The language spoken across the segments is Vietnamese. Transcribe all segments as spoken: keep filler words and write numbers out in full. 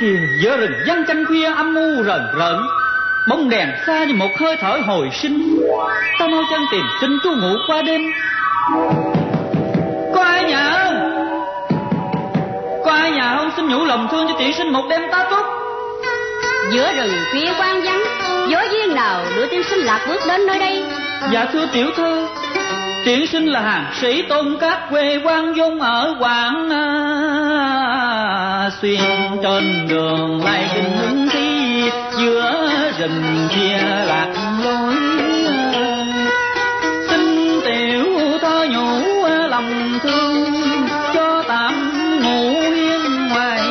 kìa, giữa rừng vắng canh khuya âm u rờn rợn, bóng đèn xa như một hơi thở hồi sinh. Ta mau chân tìm xin trú ngụ qua đêm. Có ai nhà không? Có ai nhà không? Xin nhủ lòng thương cho tiện sinh một đêm tá túc. Giữa rừng khuya quang vắng, gió duyên nào đưa tiên sinh lạc bước đến nơi đây? Dạ thưa tiểu thư, tiện sinh là hàng sĩ Tôn Cát, quê Quang Dung ở Quảng Xuyên. Trên đường lai kinh hứng thi, giữa rừng kia lạc lối. Xin tiểu thơ nhủ lòng thương, cho tạm ngủ yên ngoài.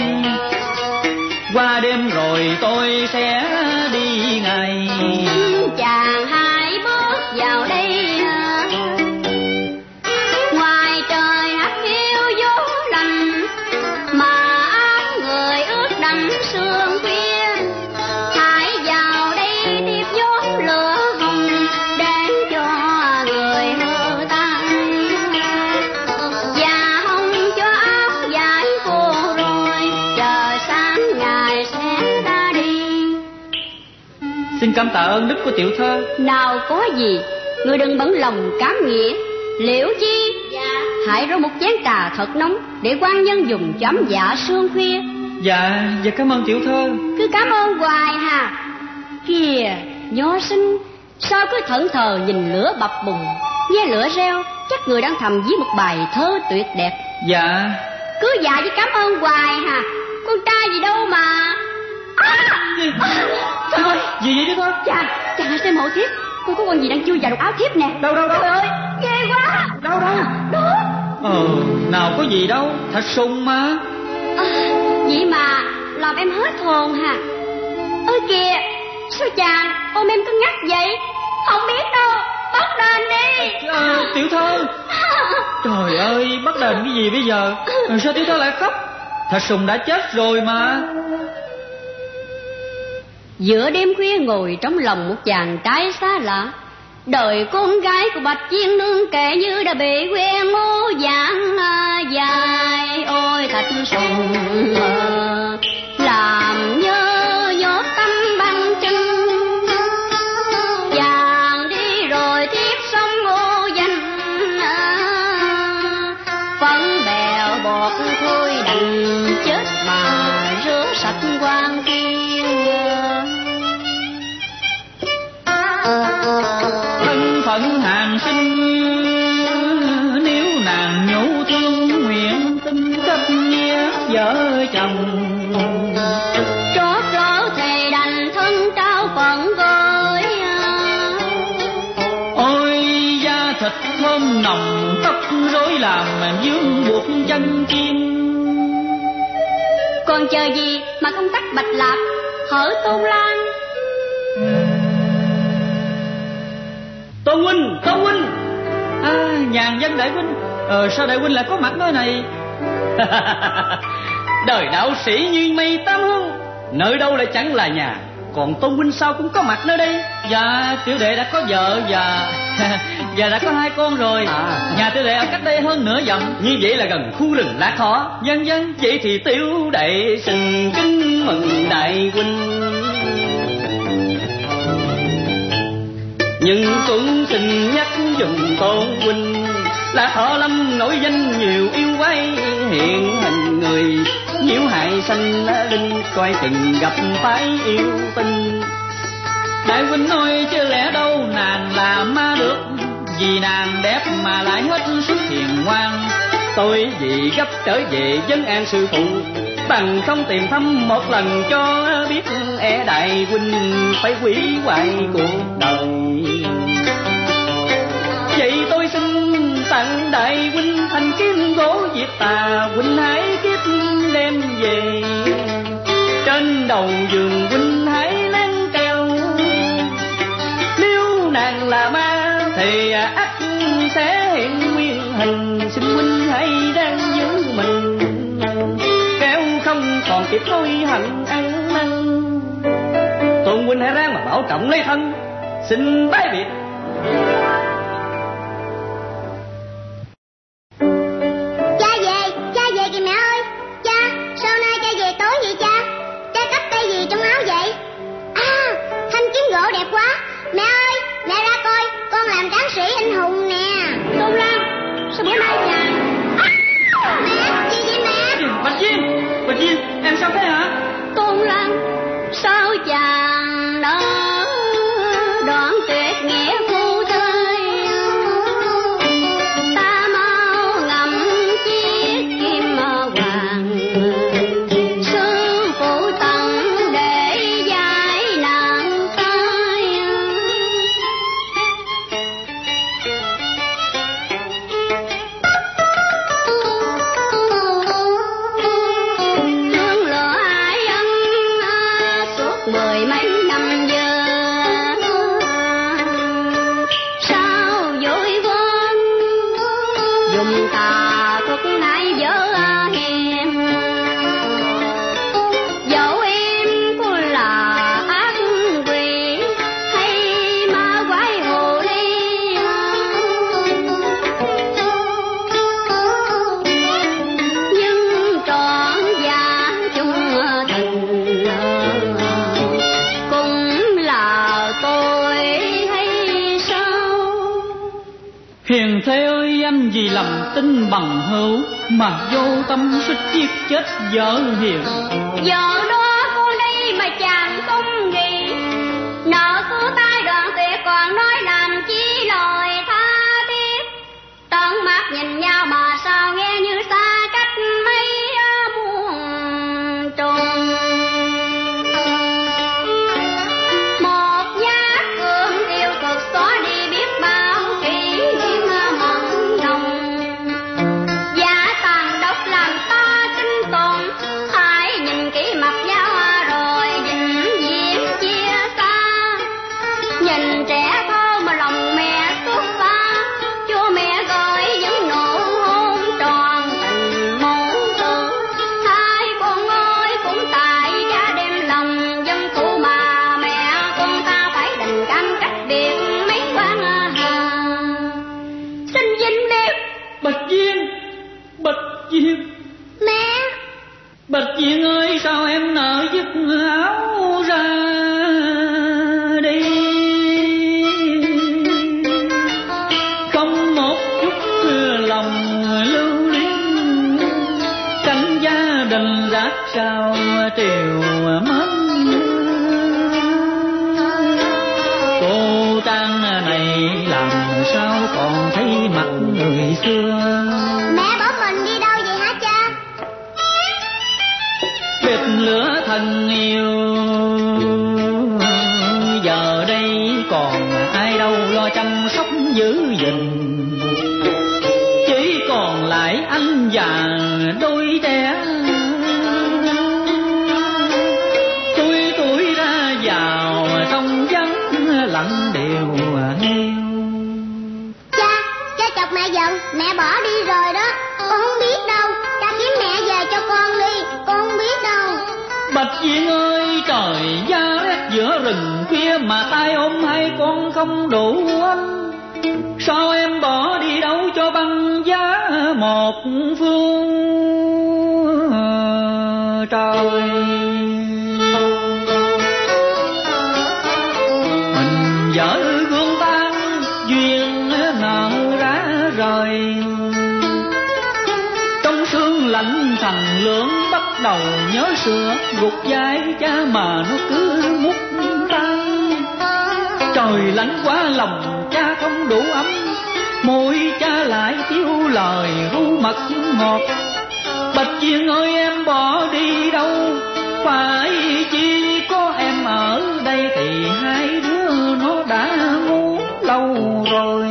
Qua đêm rồi tôi sẽ đi ngày. Chàng hãy bước vào đây, ngoài trời hắt hiu gió lạnh, mà áo người ướt đẫm sương khuya. Hãy vào đây tiếp gió lửa hồng, để cho người hơ tan. Và hồng cho áo giải khô rồi, chờ sáng ngày sẽ ra đi. Xin cảm tạ ơn đức của tiểu thơ. Nào có gì, người đừng bận lòng cám nghĩa. Liễu chi? Dạ. Hãy rót một chén trà thật nóng để quan nhân dùng chấm dạ sương khuya. Dạ, dạ cảm ơn tiểu thơ. Cứ cảm ơn hoài hà. Kìa, nho sinh, sao cứ thẫn thờ nhìn lửa bập bùng, nghe lửa reo, chắc người đang thầm viết một bài thơ tuyệt đẹp. Dạ. Cứ dạ với cảm ơn hoài hà, con trai gì đâu mà. À! Gì? Trời ơi, gì vậy tiểu thơ? Chàng, chàng hãy xem hộ thiếp, tôi có con gì đang chui vào đục áo thiếp nè. Đâu đâu đâu? Trời ơi, ghê quá. Đâu đâu? Đó. Ờ, nào có gì đâu, thật sung mà. À, vậy mà làm em hết hồn hả? Ôi kìa, sao chàng ôm em cứ ngắt vậy? Không biết đâu, bắt đền đi. À, tiểu thơ. Trời ơi, bắt đền cái gì bây giờ? Sao tiểu thơ lại khóc? Thật sung đã chết rồi mà. Giữa đêm khuya ngồi trong lòng một chàng trai xa lạ, đời con gái của Bạch Chiên Nương kể như đã bị quen mô dạng dài. Ôi thật sùng làm nhớ gió tâm băng chân, chàng đi rồi tiếp sông ô danh, phấn bèo bọt thôi đành chết mà rửa sạch quan thiên. Thân phận hàng sinh, nếu nàng nhủ thương nguyện tin kết nghĩa vợ chồng. Trót lỡ thề đành thân trao phận với. Ôi da thịt thơm nồng, tóc rối làm dương buộc chân chim. Còn chờ gì mà công tắc Bạch Lạp hở Tôn Lan. Tôn huynh, Tôn huynh. À, nhàn dân đại huynh. Ờ, sao đại huynh lại có mặt nơi này? Đời đạo sĩ như mây tam hương, nơi đâu lại chẳng là nhà. Còn Tôn huynh sao cũng có mặt nơi đây? Dạ, tiểu đệ đã có vợ và và đã có hai con rồi. À. Nhà tiểu đệ ở cách đây hơn nửa dặm. Như vậy là gần khu rừng Lạc Thọ. Vâng vâng, vậy thì tiểu đệ xin kính mừng đại huynh. Nhưng cũng xin nhắc dùm Tôn huynh, là Thọ Lâm nổi danh nhiều yêu quái, hiện hình người nhiễu hại sanh linh, coi chừng gặp phải yêu tình. Đại huynh nói chứ lẽ đâu nàng là ma được, vì nàng đẹp mà lại hết sức hiền ngoan. Tôi vì gấp trở về dân an sư phụ, bằng không tìm thăm một lần cho biết, e đại huynh phải hủy hoại cuộc đời. Vậy tôi xin tặng đại huynh thành kim gỗ Diệt Tà, huynh hãy kiếp đem về. Trên đầu giường huynh hãy lén treo, nếu nàng là ma thì ắt sẽ hiện nguyên hình. Xin huynh hãy đang giữ mình, kéo không còn kịp hối hận ăn năn. Tôn huynh hãy ráng mà bảo trọng lấy thân. Xin bái biệt. Cha về, cha về kìa mẹ ơi. Cha, sao nay cha về tối vậy cha? sao bữa nay chàng? Mẹ, gì vậy mẹ? Bạch Duyên, Bạch Duyên, em sao thế hả? Tôn Lăng, sao chàng đã đoạn tuyệt nghĩa phu thê? Ta mau ngậm chiếc kim hoàng sư phụ tận để giải nạn tai. Hương lửa ai ân suốt mười mấy năm giờ, sao vội quên dùng tà thuật nãy giờ hiền. Dẫu em có là ác quỷ hay ma quái hồ ly, nhưng trọn gia chung tình cũng là tôi hay sao? Hiền thê ơi, anh vì lòng tin bằng hữu mà vô tâm suýt giết chết vợ Hiền. Giờ đó con đi mà chàng không nghĩ, nợ cứu tay đoạn tuyệt còn nói làm chi lời tha thiết. Tận mắt nhìn nhau mà sao nghe như xa cách mấy muôn trùng. Một nhát cương tiêu cực xóa đi biết bao kỷ niệm mặn nồng. Giả tàn độc làm ta kinh tồn, hãy nhìn kỹ mặt nhau rồi vĩnh viễn chia xa. Nhìn trẻ thơ mà lòng mẹ xuất phát, chúa mẹ gửi những nụ hôn tròn tình mẫu tử. Hai con ơi cũng tại cha đem lòng dân phụ mà mẹ con ta phải đành cam cách biệt mấy quan hà. Xin vinh mẹ. Bạch Duyên, Bạch Duyên, Mẹ, Bạch Duyên ơi, sao em nỡ dứt áo ra đi, không một chút lòng lưu luyến, cảnh gia đình rác sao triều mến. Cô Trang này làm sao còn thấy mặt người xưa, mẹ bỏ mình đi đâu vậy hả cha? bếp lửa thân yêu, giờ đây còn ai đâu lo chăm sóc giữ gìn. Chỉ còn lại anh và đôi trẻ, tuổi tuổi ra vào trong vắng lặng đều hiu. Cha, cha chọc mẹ giận, mẹ bỏ đi rồi đó. Con không biết đâu, cha kiếm mẹ về cho con đi, con không biết đâu. Bạch Duyên ơi, trời giá rét giữa rừng khuya mà tay ôm hai con không đủ ấm. Sao em bỏ đi đâu cho băng giá một phương trời. Mình vợ gương tan duyên nợ rã rời, trong sương lạnh thành lưỡng bắt đầu nhớ xưa. Gục vai cha mà nó cứ mút tay, trời lạnh quá lòng cha không đủ ấm. Môi cha lại thiếu lời ru mật ngọt. Bạch Duyên ơi, em bỏ đi đâu, phải chỉ có em ở đây thì hai đứa nó đã muốn lâu rồi.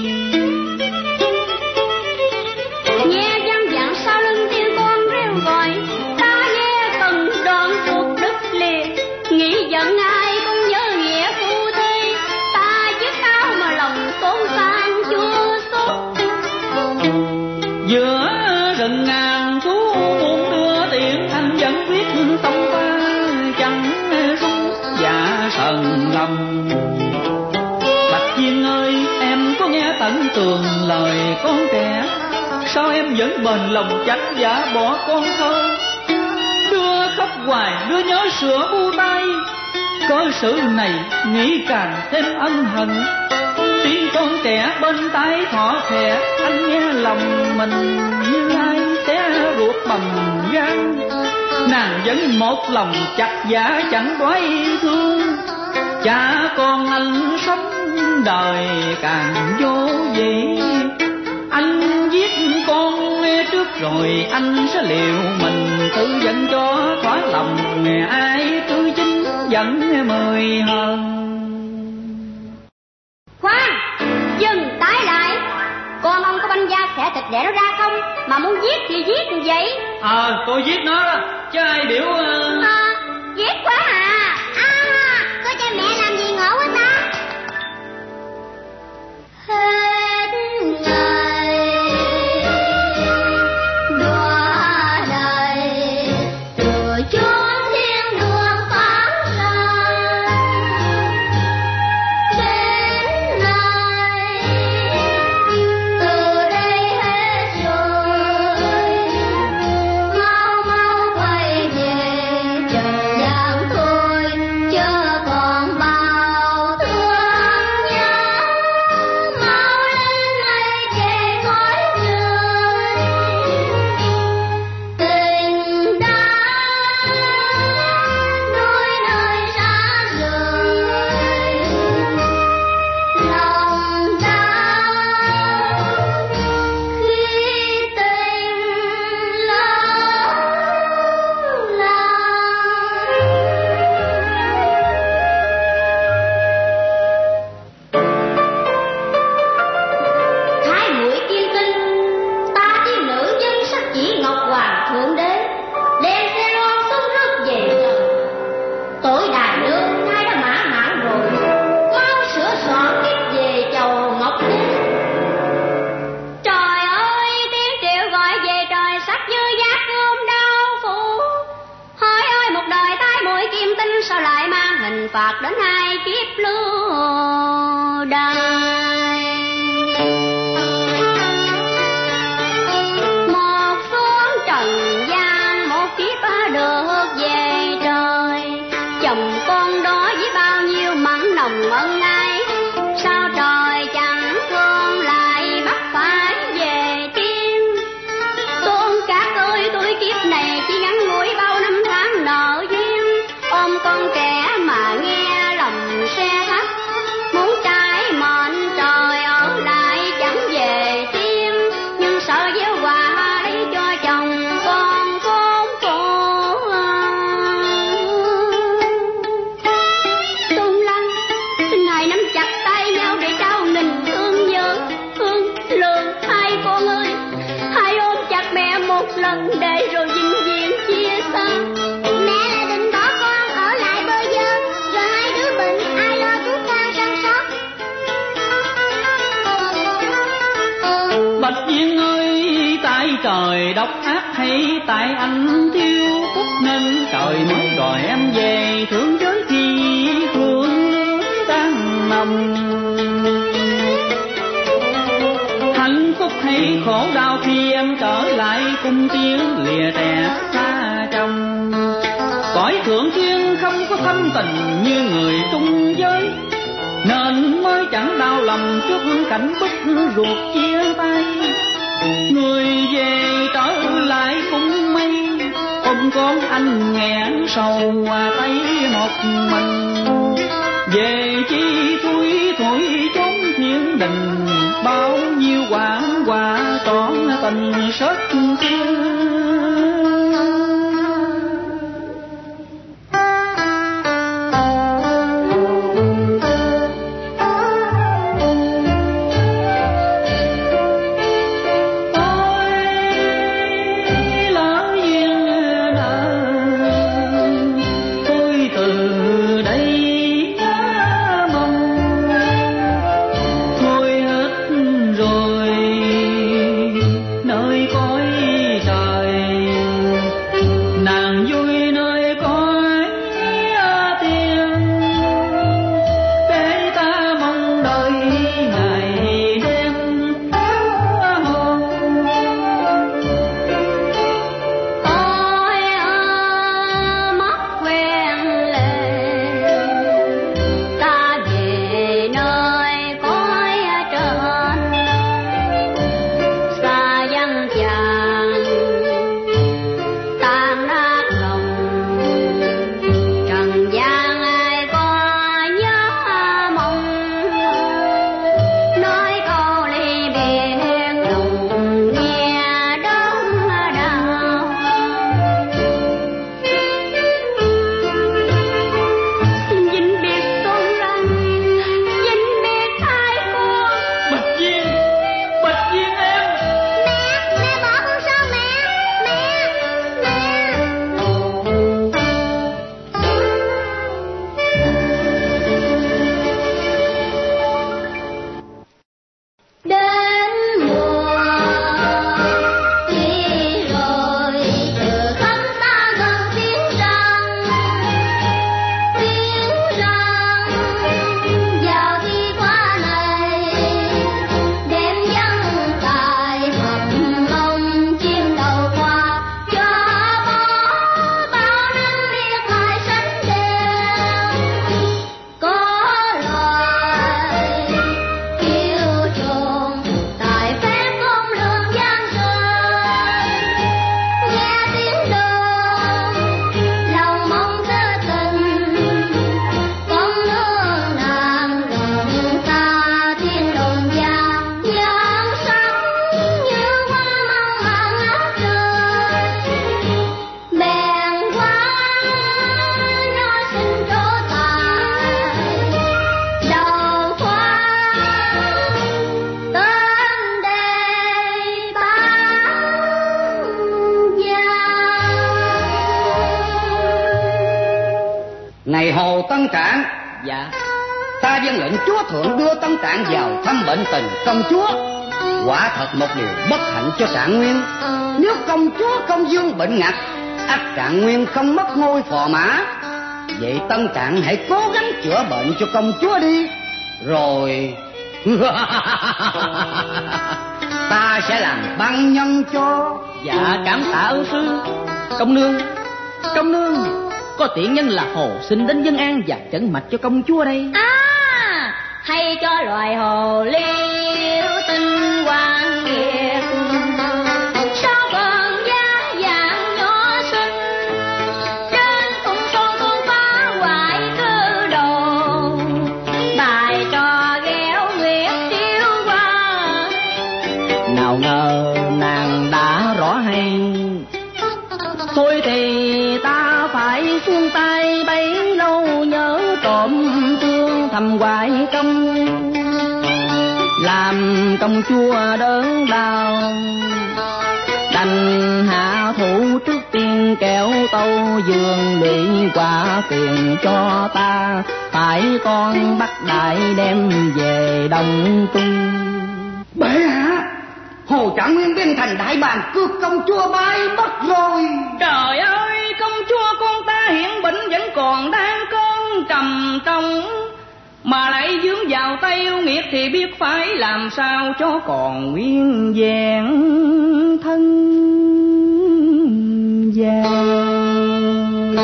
Nghe văng vẳng sau lưng tiếng con reo gọi, ta nghe từng đoạn ruột đứt liệt. Nghĩ giận ai cũng nhớ nghĩa phu thê, ta chiếc áo mà lòng tốn san chua xót. Giữa rừng ngàn thú buồn đưa tiền, anh vẫn biết tâm ta chẳng rung dạ sờn lầm. Bạch Duyên ơi, em có nghe tận tường lời con trẻ, sao em vẫn bền lòng chẳng giả bỏ con thơ. Đưa khóc hoài, đưa nhớ sửa bu tay, cớ sự này nghĩ càng thêm ân hận. tiếng con trẻ bên tai thỏ thẻ, anh nghe lòng mình như ai xé ruột bầm gan. Nàng vẫn một lòng chặt giả chẳng đoái thương, cha con anh sống đời càng vô vị. Anh giết con trước rồi anh sẽ liều mình tự dẫn cho thỏa lòng, ai tư chính dẫn mười hơn. Khoan, dừng tái lại. Con ông có banh da khẽ thịt đẻ nó ra không? Mà muốn giết thì giết như vậy. Ờ, à, tôi giết nó đó, chứ ai biểu... Uh... À, giết quá à. À, có cha mẹ làm gì ngộ quá ta. Hết ngày đọa đời từ chốn thiên đường phán ra, đến nay từ đây hết rồi, mau mau quay về trời giang thôi, chớ còn bao thương nhớ. Mau lên ngày kề khói trời, tình đã đôi nơi xa rời, lòng đau khi tình lỡ làng. Thái muội kim tinh, ta tiên nữ dân sắc chỉ ngọc hoàng thượng đế, đem xe loan xuống rước về trời. Tội đài nương nay đã mãn hạn rồi, mau sửa soạn kiếp về chầu ngọc đế. Trời ơi, tiếng triệu gọi về trời sắc như giác gươm đau phủ. Hỏi ơi một đời tai muội kim tinh, sao lại mang hình phạt đến hai kiếp lưu đày. Một xuống trần gian, một kiếp được về trời. Chồng con đó với bao nhiêu mặn nồng ân ái, sao trời chẳng thương lại bắt phải về tiên. Tôn các ơi, tôi kiếp này chỉ ngắn ngủi bao năm tháng nợ duyên, ôm con trẻ mà nghe lòng xe thắt, muốn trái mệnh trời ở lại chẳng về tiên, nhưng sợ gieo quả lấy cho chồng con khốn khổ. Tôn Lăng, xin hãy nắm chặt tay nhau để trao tình thương nhớ, thương lương hai con ơi, hãy ôm chặt mẹ một lần để rồi vĩnh viễn chia xa. Mẹ là định bỏ con ở lại bơ vơ, rồi hai đứa bệnh ai lo thuốc thang săn sóc. Bạch Viên ơi, tại trời độc ác hay tại anh thiếu phúc nên trời mới đòi em về thương giới khi phương lưới đang nằm. Hạnh phúc hay khổ đau khi em trở lại cung tiếng lìa trẻ xa chồng. Cõi thượng thiên không có thâm tình như người trung giới, nên mới chẳng đau lòng trước cảnh bức ruột chia tay. Người về trở lại cung mây, ôm con anh nghẹn sầu tay một mình. Về chi thui thổi chốn thiên đình, bao nhiêu quảng hòa trọn tình sớt kia. Nơi cõi trời Hồ Tân Trạng. Dạ. Ta vâng lệnh chúa thượng đưa Tân Trạng vào thăm bệnh tình công chúa. Quả thật một điều bất hạnh cho Trạng Nguyên. Nếu công chúa Công Dương bệnh ngặt, ắt Trạng Nguyên không mất ngôi phò mã. Vậy Tân Trạng hãy cố gắng chữa bệnh cho công chúa đi, rồi ta sẽ làm băng nhân cho. Dạ cảm tạ ân sư. Công nương, công nương, có tiện nhân là Hồ xin đến dân an và trấn mạch cho công chúa đây. À, hay cho loài hồ liêu tinh hoàng nghiệt. Sao còn giá dạng nhỏ xinh, trên cung son con phá hoại cơ đồ. Bài trò ghẹo nguyệt tiêu qua. Nào ngờ nàng đã rõ hay, thôi thì ta phải xuống tay bấy lâu, nhớ trộm thương thầm hoài công, làm công chúa đớn đau. Đành hạ thủ trước tiên kéo tâu dương luyện quả tiền cho ta, phải con bắt đại đem về Đông Trung. Bệ hạ, Hồ Trạng Nguyên biến thành đại bàng cướp công chúa bay mất rồi. Trời ơi, công chúa con ta hiện bệnh vẫn còn đang cơn trầm trọng, mà lại dướng vào tay yêu nghiệt thì biết phải làm sao cho còn nguyên vẹn thân vàng.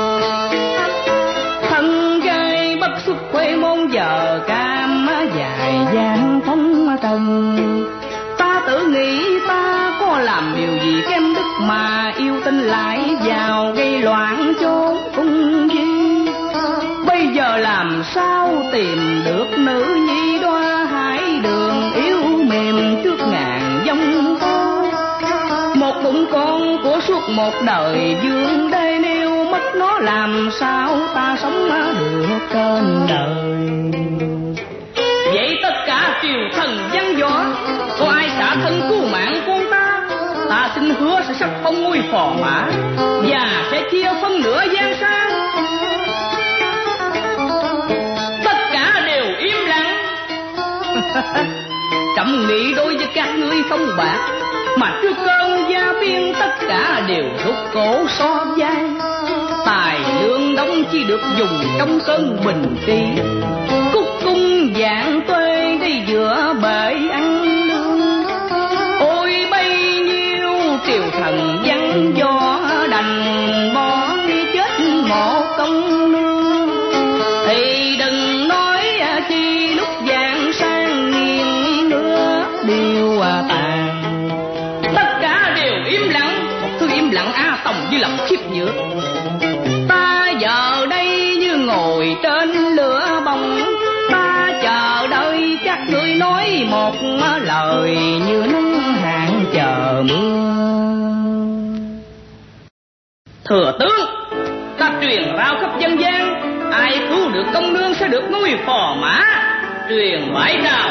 Thân gai bất xuất quê môn giờ cam dài gian phong trần. Ta tự nghĩ ta có làm điều gì kém đức mà yêu tinh lại vào gây loạn chốn cung vi. Bây giờ làm sao tìm được nữ nhi đoa hải đường yêu mềm trước ngàn dông tố. Một bụng con của suốt một đời dương đê nêu mất nó, làm sao ta sống được trên đời. Vậy tất cả triều thần văn võ có ai xả thân cứu mạng con ta, ta xin hứa sẽ sắc phong ngôi phò mã và sẽ chia phân nửa giang sang. Tất cả đều im lặng. Trẫm nghĩ đối với các ngươi không bạc, mà trước cơn gia biên tất cả đều rút cổ so vai. Tài lương đóng chi được dùng trong cơn bình trị, cúc cung dạng tuê đi giữa bể ăn lương. Ôi bấy nhiêu triều thần văn võ đành bỏ chết một công nương, thì đừng nói chi lúc vàng sang nghiêng nữa điều tàn. Tất cả đều im lặng, một thứ im lặng a tòng như lòng khiếp nhược. Ta giờ đây như ngồi trên lửa bông, ta chờ đợi các ngươi nói một lời như nắng hạn chờ mưa. Thừa tướng, ta truyền rao khắp dân gian, ai cứu được công nương sẽ được ngôi phò mã. Truyền bãi rào.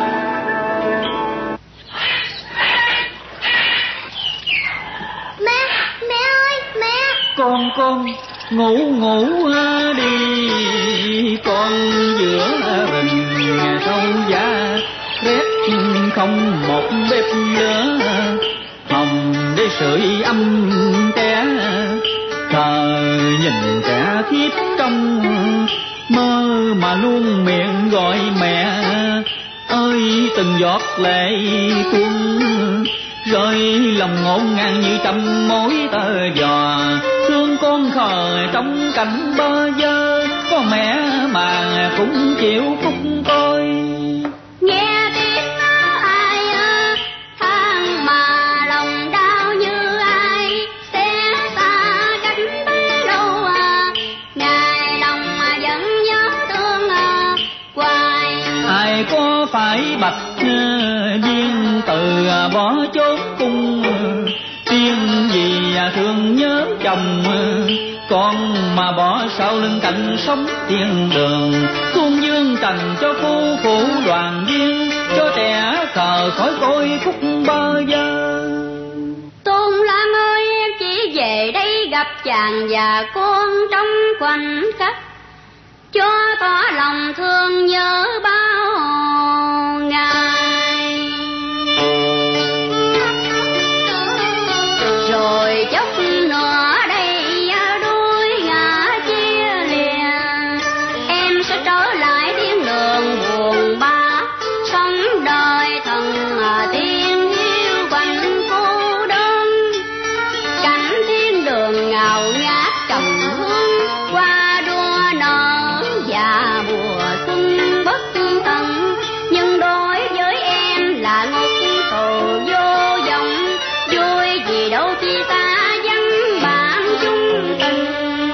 Mẹ, mẹ ơi, mẹ. Con con ngủ ngủ đi, con giữa rừng sâu giá rét không một bếp lửa hồng để sưởi ấm té. Thờ nhìn trẻ thiếp trong mơ mà luôn miệng gọi mẹ ơi, từng giọt lệ tuôn rơi lòng ngổn ngang như trăm mối tơ giò. Thương con khờ trong cảnh bơ vơ, có mẹ mà cũng chịu phúc tôi. Nghe tiếng nói ai than mà lòng đau như ai, sẽ xa cách bấy lâu à, ngày lòng mà vẫn nhớ thương à, hoài. Ai có phải bạch viên từ bỏ chốt cung, tiên gì thương nhớ chồng, con mà bỏ sau lưng cạnh sống thiên đường. Xuân dương trần cho phu phụ đoàn viên, cho trẻ khờ khỏi côi khúc bơ vơ. Tôn Lan ơi, em chỉ về đây gặp chàng và con trong khoảnh khắc, cho tỏ lòng thương nhớ bao ngày. Rồi chốc nữa đây đuôi ngã chia lìa, em sẽ trở lại thiên đường buồn bã, sống đời thần tiên hiu quạnh cô đơn. Cảnh thiên đường ngào ngát trầm hương, qua đua nở và mùa xuân bất tận. Nhưng đối với em là ngục tù vô vọng, vui gì đâu khi ta vắng bạn chung tình.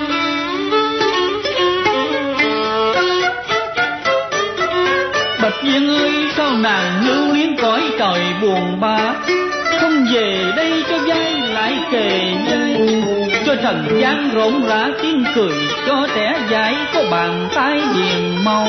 Bạch Viên ơi, sao nàng lưu luyến cõi trời buồn bã, không về đây cho vai lại kề vai, cho trần gian rộn rã tiếng cười, cho trẻ dại có bàn tay hiền màu.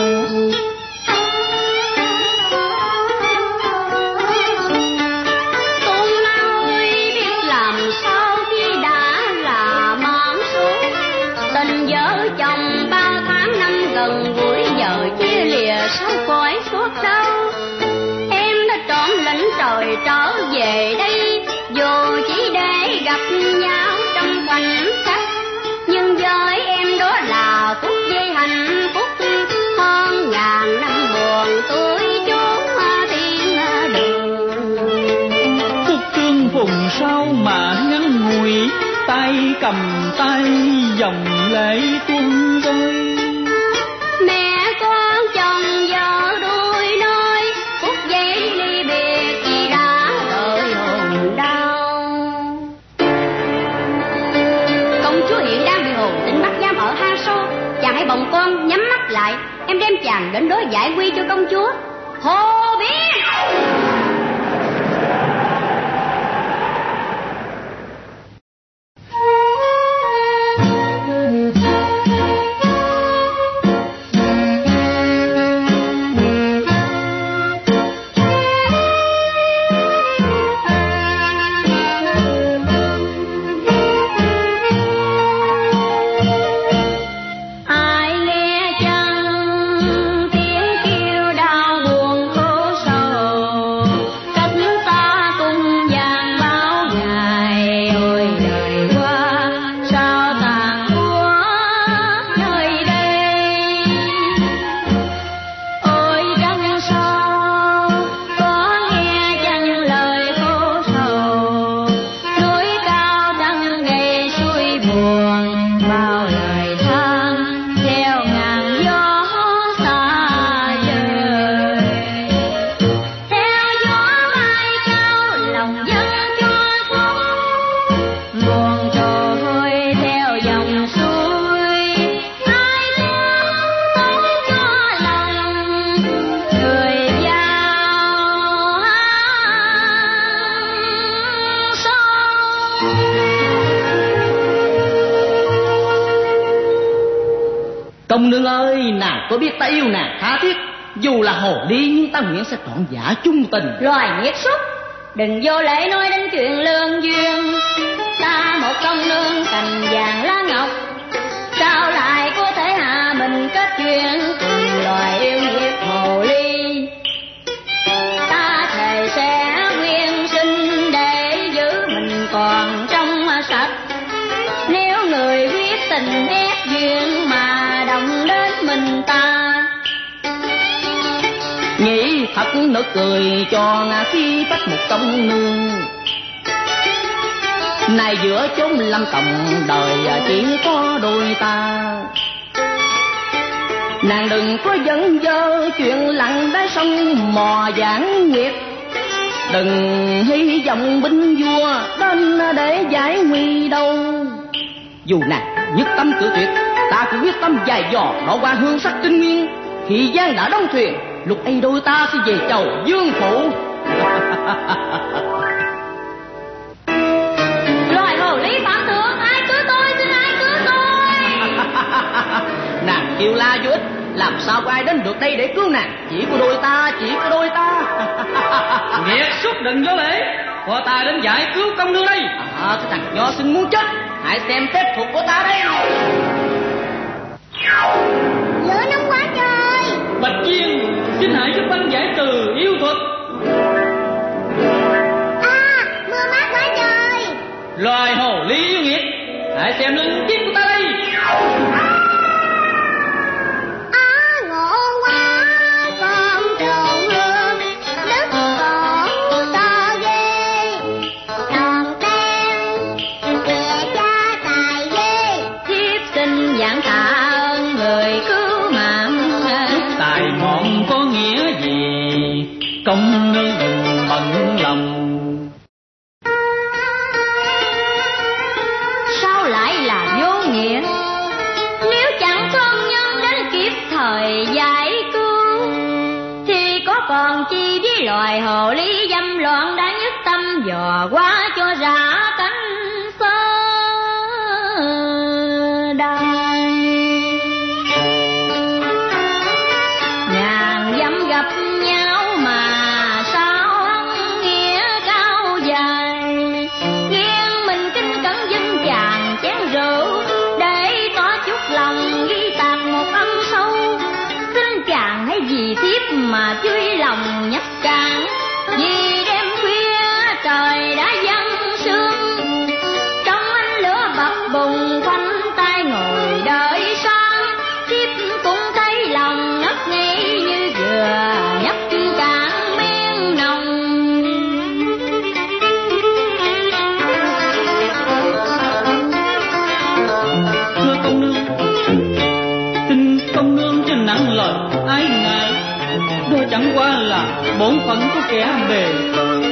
Tôi ơi biết làm sao khi đã là món số, tình vợ chồng bao tháng năm gần gũi, giờ chia lìa sao cõi suốt đâu. Em đã trọn lĩnh trời trở về đây, dù chỉ để gặp nhau trong khoảnh khắc, nhưng với em đó là phút giây hạnh phúc, hơn ngàn năm buồn tuổi chốn thiên đường. Phúc tương vùng sao mà ngắn ngủi, tay cầm tay dòng lệ tuôn rơi. Mẹ con chồng vợ đôi nơi, phút giây ly biệt chỉ đã đợi hồn đau. Công chúa hiện đang bị hồn tinh bắt giam ở hang sâu, chàng hãy bồng con nhắm mắt lại, em đem chàng đến đó giải quy cho công chúa. Hồ Biên! Ai nghe chăng tiếng kêu đau buồn khổ sầu, cách ta cùng vàng bao ngày. Ôi đời qua sao tàn úa nơi đây, ôi trăng sao có nghe chăng lời khổ sầu, núi cao trăng gây suối buồn, bao lời than theo ngàn gió xa trời. Theo gió bay cao lòng dân cho sống, buồn trôi theo dòng suối, ai thương tới cho lòng người vào sâu. Công nương ơi, nàng có biết ta yêu nàng tha thiết, dù là hồ ly nhưng ta nguyện sẽ trọn vả chung tình. Loài nghiệt xúc, đừng vô lễ nói đến chuyện lương duyên. Ta một công nương cành vàng lá ngọc, sao lại có thể hạ mình kết duyên cùng loài yêu nghiệt hồ ly. Ta thề sẽ quyên sinh để giữ mình còn trong sạch, nếu người quyết tình ghét duyên mà động đến mình ta. Nghĩ thật nực cười cho khi bắt một công nương, này giữa chốn lâm tầm đời chỉ có đôi ta. Nàng đừng có dẫn dơ chuyện lặng đáy sông mò giảng nguyệt, đừng hy vọng binh vua đến để giải nguy đâu. Dù nàng nhất tâm cự tuyệt, ta cũng quyết tâm dài dò nó qua hương sắc tinh nguyên. Khi gian đã đóng thuyền, lúc ấy đôi ta sẽ về chầu dương phủ. Loài hồ ly phạm thượng, ai cứu tôi, xin ai cứu tôi. Nàng kêu la vô ích, làm sao có ai đến được đây để cứu nàng? Chỉ có đôi ta, chỉ có đôi ta. Nghiệt xúc đừng vô lễ, có ta đến giải cứu công nương đây. À, cái thằng nho xin muốn chết, hãy xem phép thuật của ta đây. Lớn Bạch Chiên, xin hãy giúp anh giải trừ yêu thuật. À, mưa mát quá trời. Loài hồ ly yêu nghiệt, hãy xem linh kiếp của ta đây. À, ngộ quá con trồn hương, đứt cổ to ghê. Tròn ten, kìa cha tài ghê. Thiếp xin giảng tạ ơn người cứu mạng. Tài ngọn có nghĩa gì, công nương đừng bận lòng. Sao lại là vô nghĩa? Nếu chẳng có nhân đến kịp thời giải cứu, thì có còn chi với loài hồ ly dâm loạn đã nhất tâm dò qua cho ra cánh sơ đài. Ngàn dặm gặp nhau mà sao ân nghĩa cao dài. Nghiêng mình kinh cẩn dân chàng chén rượu, để tỏ chút lòng ghi tạc một ân sâu. Xin chàng hãy vì thiếp mà truy lòng nhấp càng, vì đêm khuya trời đã giăng sương. Trong ánh lửa bập bùng khoanh tay ngồi đợi sáng, thiếp cũng thấy lòng ngất ngây như vừa nhấp cạn miếng nồng. Thưa công nương, xin công nương cho nặng lời ái ngại, đó chẳng qua là bổn phận của kẻ bề tôi.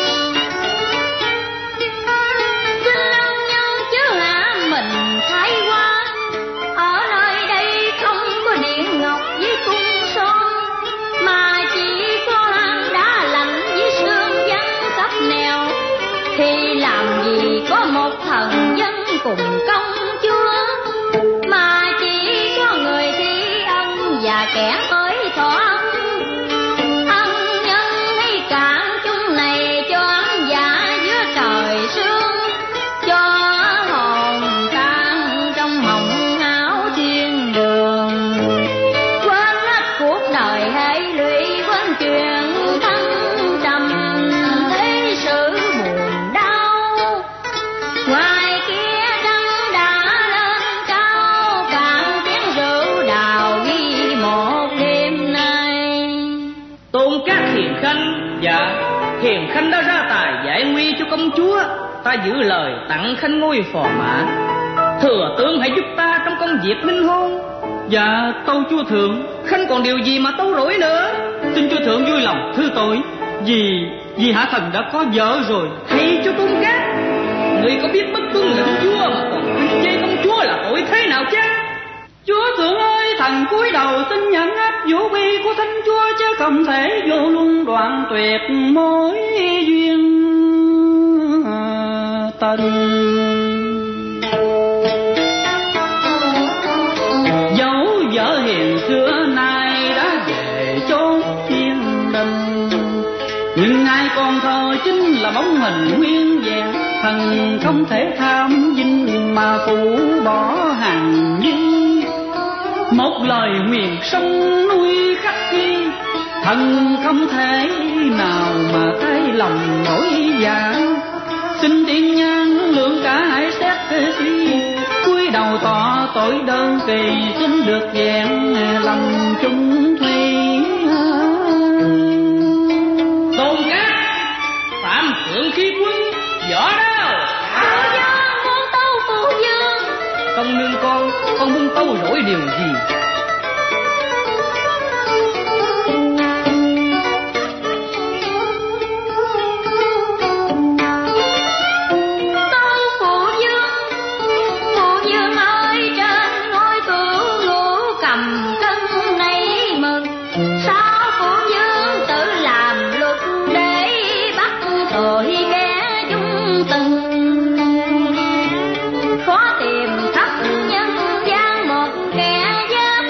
Xin ân nhân chứ hả mình thái quá. Ở nơi đây không có điện ngọc với cung son, mà chỉ có hang đá lạnh với sương vắng khắp nẻo. Thì làm gì có một thần dân cùng công chúa, mà chỉ có người thi ân và kẻ mới thỏa. Ân nhân hay cạn chung này cho ấm dạ giữa trời sương, cho hồn tan trong mộng áo thiên đường. Quên hết cuộc đời hệ lụy, quên chuyện thân trầm thế sự buồn đau. Ngoài kia trăng đã lên cao, cạn chén rượu đào ghi một đêm nay. Tôn Cát Hiền Khanh, dạ, Hiền Khanh đã ra tài giải nguy cho công chúa, ta giữ lời tặng Khanh ngôi phò mã. Thừa tướng hãy giúp ta trong công việc minh hôn. Dạ tâu chúa thượng. Khanh còn điều gì mà tâu rỗi nữa? Xin chúa thượng vui lòng thứ tội, vì vì hạ thần đã có vợ rồi. Hay cho Tôn Cát, người có biết bất tuân lệnh vua mà còn khuyên chê công chúa là tội thế nào chứ? Chúa thượng ơi, thần cúi đầu xin nhận áp vũ quy của thánh chúa, chứ không thể vô luân đoạn tuyệt mối duyên tình. Dẫu vợ hiền xưa nay đã về chốn thiên đình, nhưng ai còn thờ chính là bóng hình nguyên vẹn. Thần không thể tham vinh mà phụ bỏ hàng dinh. Một lời nguyền sông nuôi khắc ghi, thần không thể nào mà thay lòng nổi dạ. Xin tiên nhân lượng cả hãy xét suy, cúi đầu tỏ tội đơn kỳ, xin được vẹn lòng chung thủy. Tôn Cát, phạm thượng khí quân, võ đao. Phụ dương muốn tâu phụ dương. Công nương con, con muốn tâu lỗi điều gì? Tâu phụ dương, phụ dương ơi, trên ngôi cửu ngũ cầm cân này mực. Sao phụ dương tự làm luật để bắt tội kẻ chung tình? Khó tìm khắp nhân gian một kẻ dám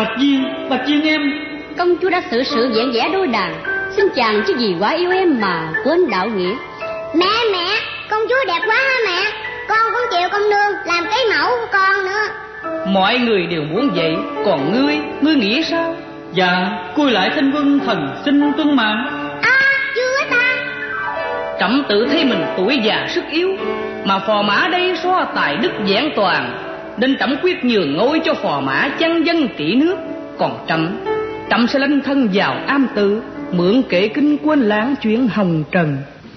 Bạch Duyên, Bạch Duyên em. Công chúa đã xử sự vẹn vẽ đôi đàn, xin chàng chứ vì quá yêu em mà quên đạo nghĩa. Mẹ mẹ, công chúa đẹp quá hả mẹ? Con cũng chịu công nương làm cái mẫu của con nữa. Mọi người đều muốn vậy, còn ngươi, ngươi nghĩ sao? Dạ, cui lại Thanh Vân thần xin tuân mạng. À, chưa ta. Trẫm tự thấy mình tuổi già sức yếu, mà phò mã đây so tài đức vẹn toàn, nên trẫm quyết nhường ngôi cho phò mã chăn dân kỹ nước. Còn trẫm, trẫm sẽ lanh thân vào am tự, mượn kệ kinh quên lãng chuyện hồng trần.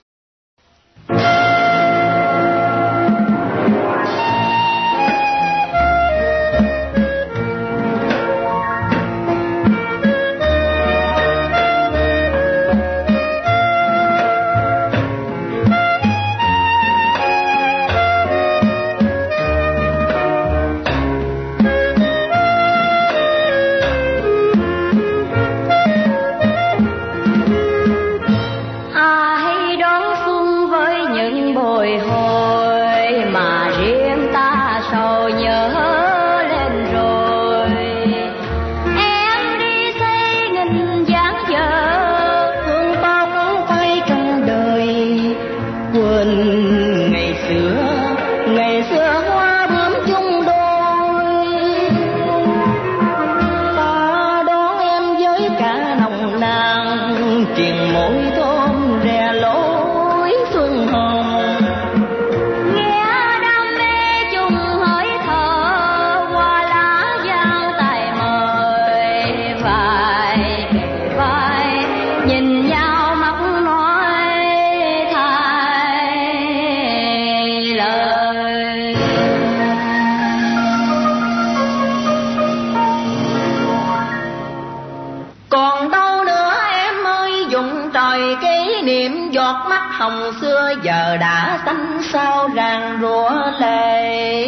hồng xưa giờ đã xanh sao ràng rủa lệ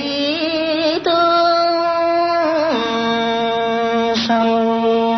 tương sâu.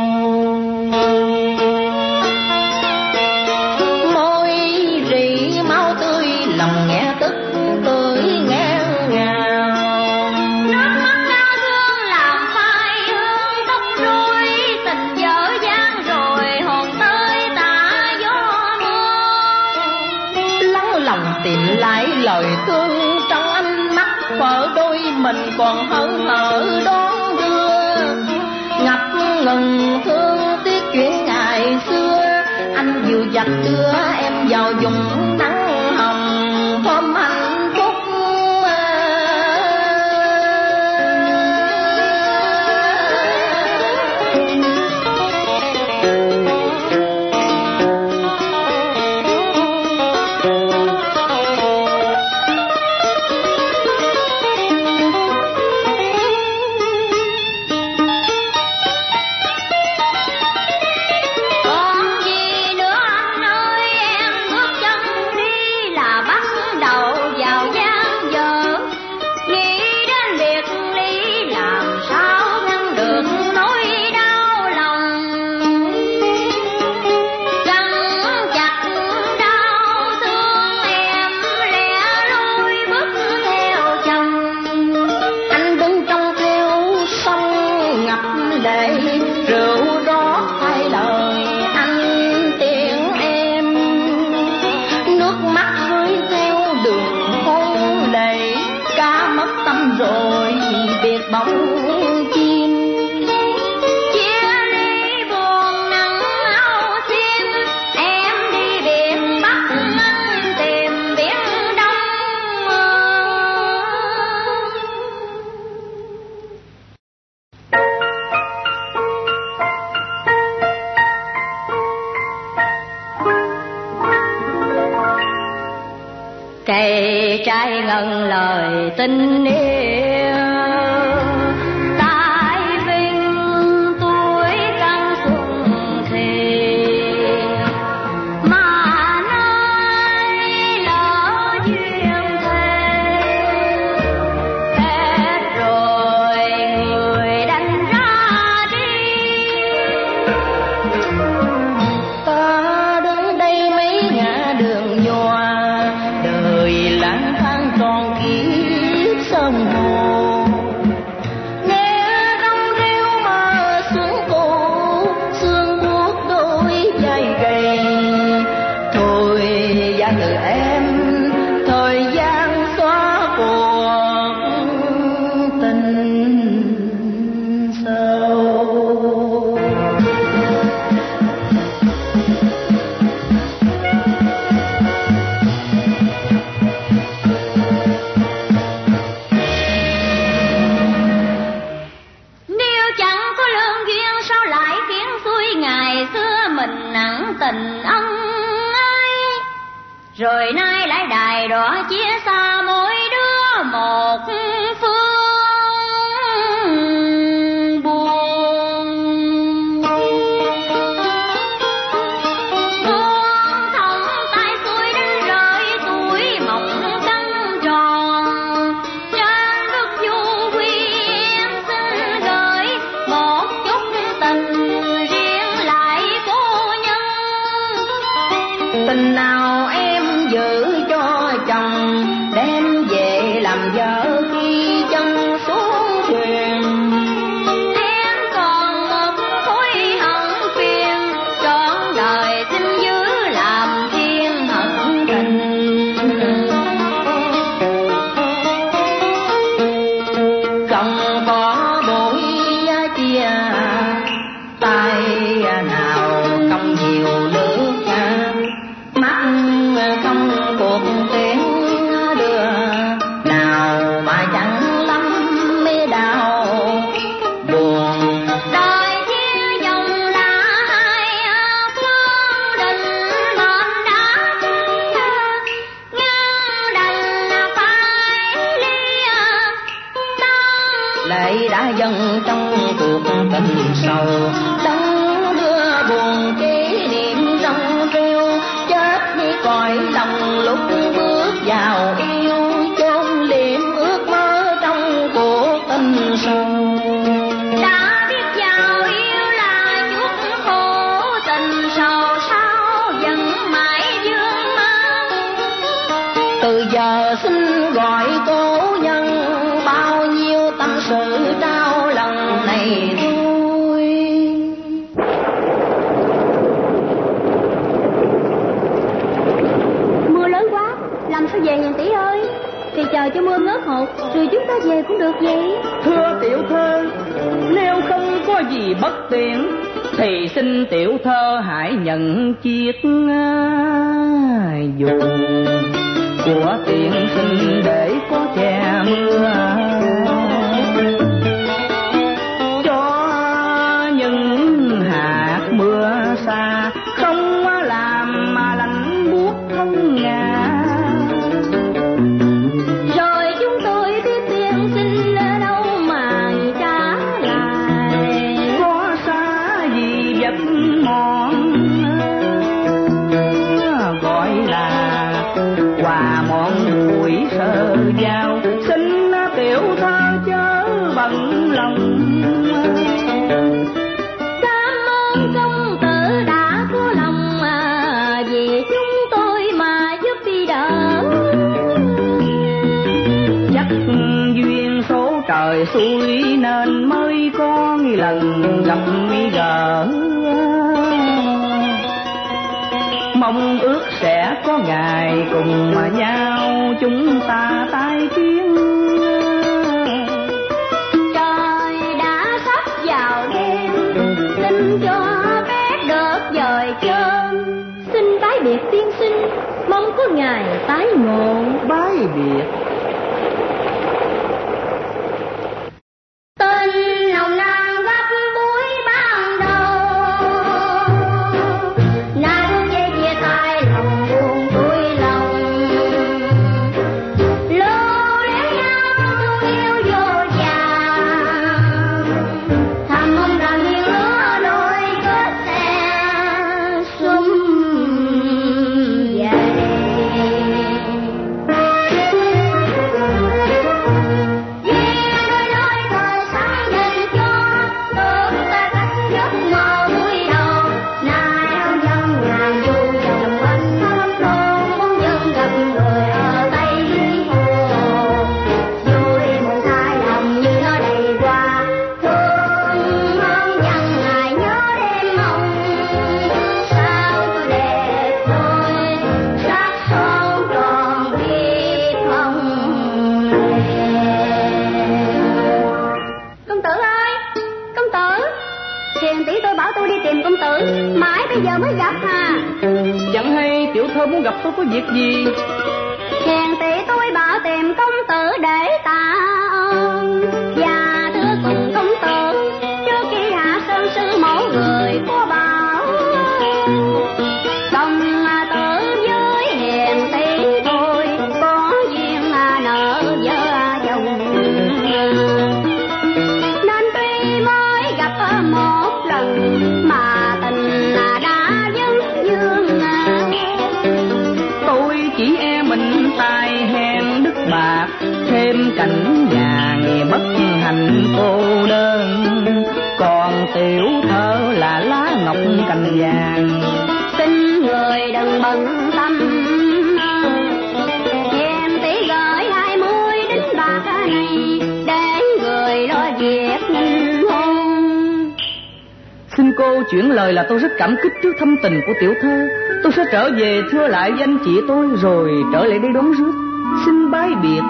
Môi rỉ máu tươi lòng nghe tức tươi nghe ngào. Nước mắt đau thương làm phai hương tóc rối, tình dở dang rồi hồn tới tà gió mưa. Lắng lòng tìm lại lời thương trong ánh mắt vợ đôi mình còn hững hờ đón đưa. Ngập ngừng thương tiếc chuyện ngày xưa, anh dìu dặt đưa em vào vùng nắng hồng thơm hạnh phúc. Cây trai ngân lời tình yêu, tại vinh tuổi căn xuân thì mà nói lỡ duyên thề. Hết rồi người đánh ra đi, ta đứng đây mấy ngã đường nhòa, đời lang thang tròn kiếp sông. tình nặng tình ân ái, rồi nay lại đài đọa chia xa mỗi đứa một phương buồn. Buông thõng tay xuôi đến rơi tuổi mộng trăng tròn, trên bức du quyên xin gửi một chút tình riêng lại cô nhân. Tình nào em giữ cho chồng, đem về làm vợ khi chân xuống thuyền. Em còn một khối hận phiền, trọn đời xin giữ làm thiên hận tình. Không có bối chia tay nào không nhiều nước, mắt không cuộc tiếng đưa nào mà chẳng lắm mê đau buồn. Đời chia dòng là hai phương định, mệnh đã ngang đành phải ly tan. Lệ đã dâng trong cuộc tình sầu, đắng đưa buồn kỷ niệm rong rêu. Chết đi cõi lòng lúc bước vào yêu, chôn liệm ước mơ trong cuộc tình sầu. Đã biết vào yêu là chút khổ tình sầu, sao vẫn mãi vương mang. Từ giờ xin gọi cố nhân, bao nhiêu tâm sự trao lần này thôi. Mưa lớn quá, làm sao về nhà tỷ ơi? Thì chờ cho mưa ngớt hột, rồi chúng ta về cũng được vậy. Thưa tiểu thơ, nếu không có gì bất tiện thì xin tiểu thơ hãy nhận chiếc dù của tiện sinh để có che mưa, cho những hạt mưa xa không làm mà lạnh buốt thân ngà. Rồi chúng tôi biết tiền xin ở đâu mà trả lại. Có xa gì vật mòn gọi là quà món buổi sơ giao, xin tiểu thơ chớ bận lòng. Cảm ơn công tử đã có lòng à, vì chúng tôi mà giúp đi đỡ. Chắc duyên số trời xui nên mới có lần gặp gỡ, mong ước sẽ có ngày cùng mà nhau chúng ta tái kiến. Trời đã sắp vào đêm, xin cho bé được dời chân. Xin tái biệt tiên sinh, mong có ngày tái ngộ. Bái biệt. Tình nồng nàn gấp buổi ban đầu, nay bước về chia tay lòng buồn vui lòng. Lưu luyến nhau thương yêu vô vàn, thầm mong rằng duyên lứa đôi kết sẽ sum vầy. Bây giờ mới gặp à? Chẳng hay tiểu thơ muốn gặp tôi có việc gì? Hèn tỷ tôi bảo tìm công tử để tạ ơn, và thưa cùng công tử trước khi hạ sơn sư mẫu người có bảo tiểu thơ là lá ngọc cành vàng. Xin người đừng bận tâm, em tỷ gửi hai mươi đính bạc này để người lo việc ninh hôn. Xin cô chuyển lời là tôi rất cảm kích trước thâm tình của tiểu thơ. Tôi sẽ trở về thưa lại với anh chị tôi rồi trở lại đây đón rước. Xin bái biệt.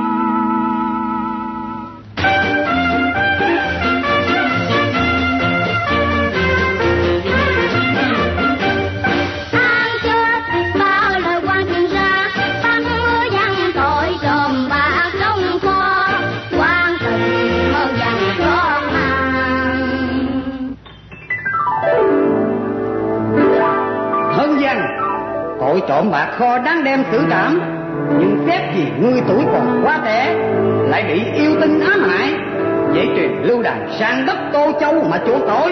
Tội trộm bạc kho đáng đem xử trảm, nhưng xét gì ngươi tuổi còn quá trẻ, lại bị yêu tinh ám hại, dễ truyền lưu đày sang đất Tô Châu mà chuộc tội.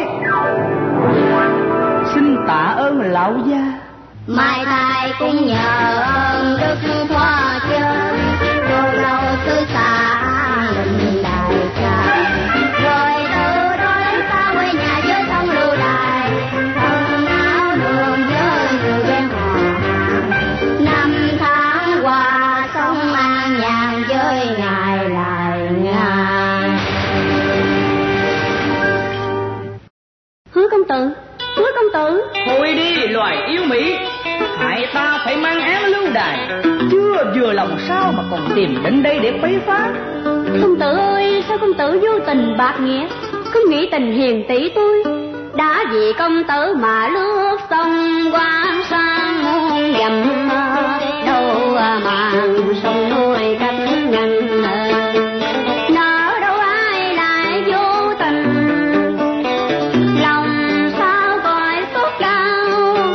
Xin tạ ơn lão gia. Mai tài cũng nhờ ơn đức hoa chân, rồi lâu cứ xa mình đại ca, rồi từ đó đến xa quê nhà với sông lưu đày, thân áo đường với người quen họ. Năm tháng qua sống an nhàn với ngày lại ngày. Hứa công tử, hứa công tử. Thôi đi loài yêu mỹ, hại ta phải mang án lưu đày. Chưa vừa lòng sao mà còn tìm đến đây để quấy phá. Công tử ơi, sao công tử vô tình bạc nghĩa, không nghĩ tình hiền tỷ tôi. Đã vì công tử mà lướt sông qua sang muôn dặm, đâu mà sông nuôi cách ngăn nỡ đâu ai lại vô tình. Lòng sao cõi tốt cao,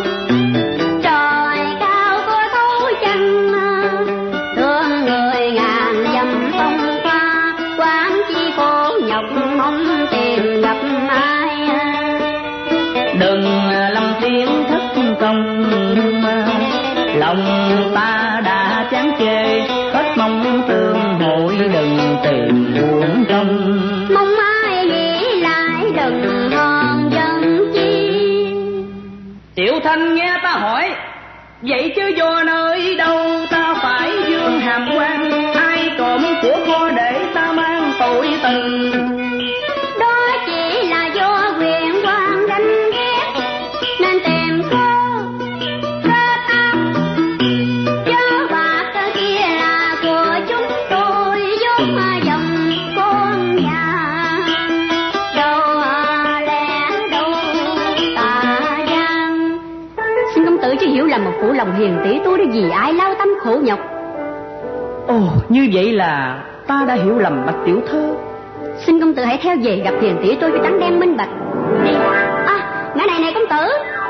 trời cao có thấu chân, thương người ngàn dặm sông pha, quán chi khổ nhọc mong tìm gặp ai. Đừng lâm tiếng thất công, lòng ta đã chán chê, hết mong tương hội đừng tìm buồn trong. Mong ai nghĩ lại đừng hòn dân chi. Tiểu Thanh nghe ta hỏi, vậy chứ do nơi đâu ta phải dương hàm quan, ai trộm của cô để ta mang tội tình. Đó chỉ là do quyền quan ganh ghét nên tìm cô kết ác, chớ bạc kia là của chúng tôi vốn dòng con nhà, đâu lẽ đâu tà gian. Xin công tử chứ hiểu lầm một phụ lòng hiền tỷ tôi để vì ai lao tâm khổ nhọc. Ồ, như vậy là ta đã hiểu lầm bạch tiểu thơ. Xin công tử hãy theo về gặp hiền tỷ tôi cho trắng đen minh bạch. Đi. À, ngã này này công tử.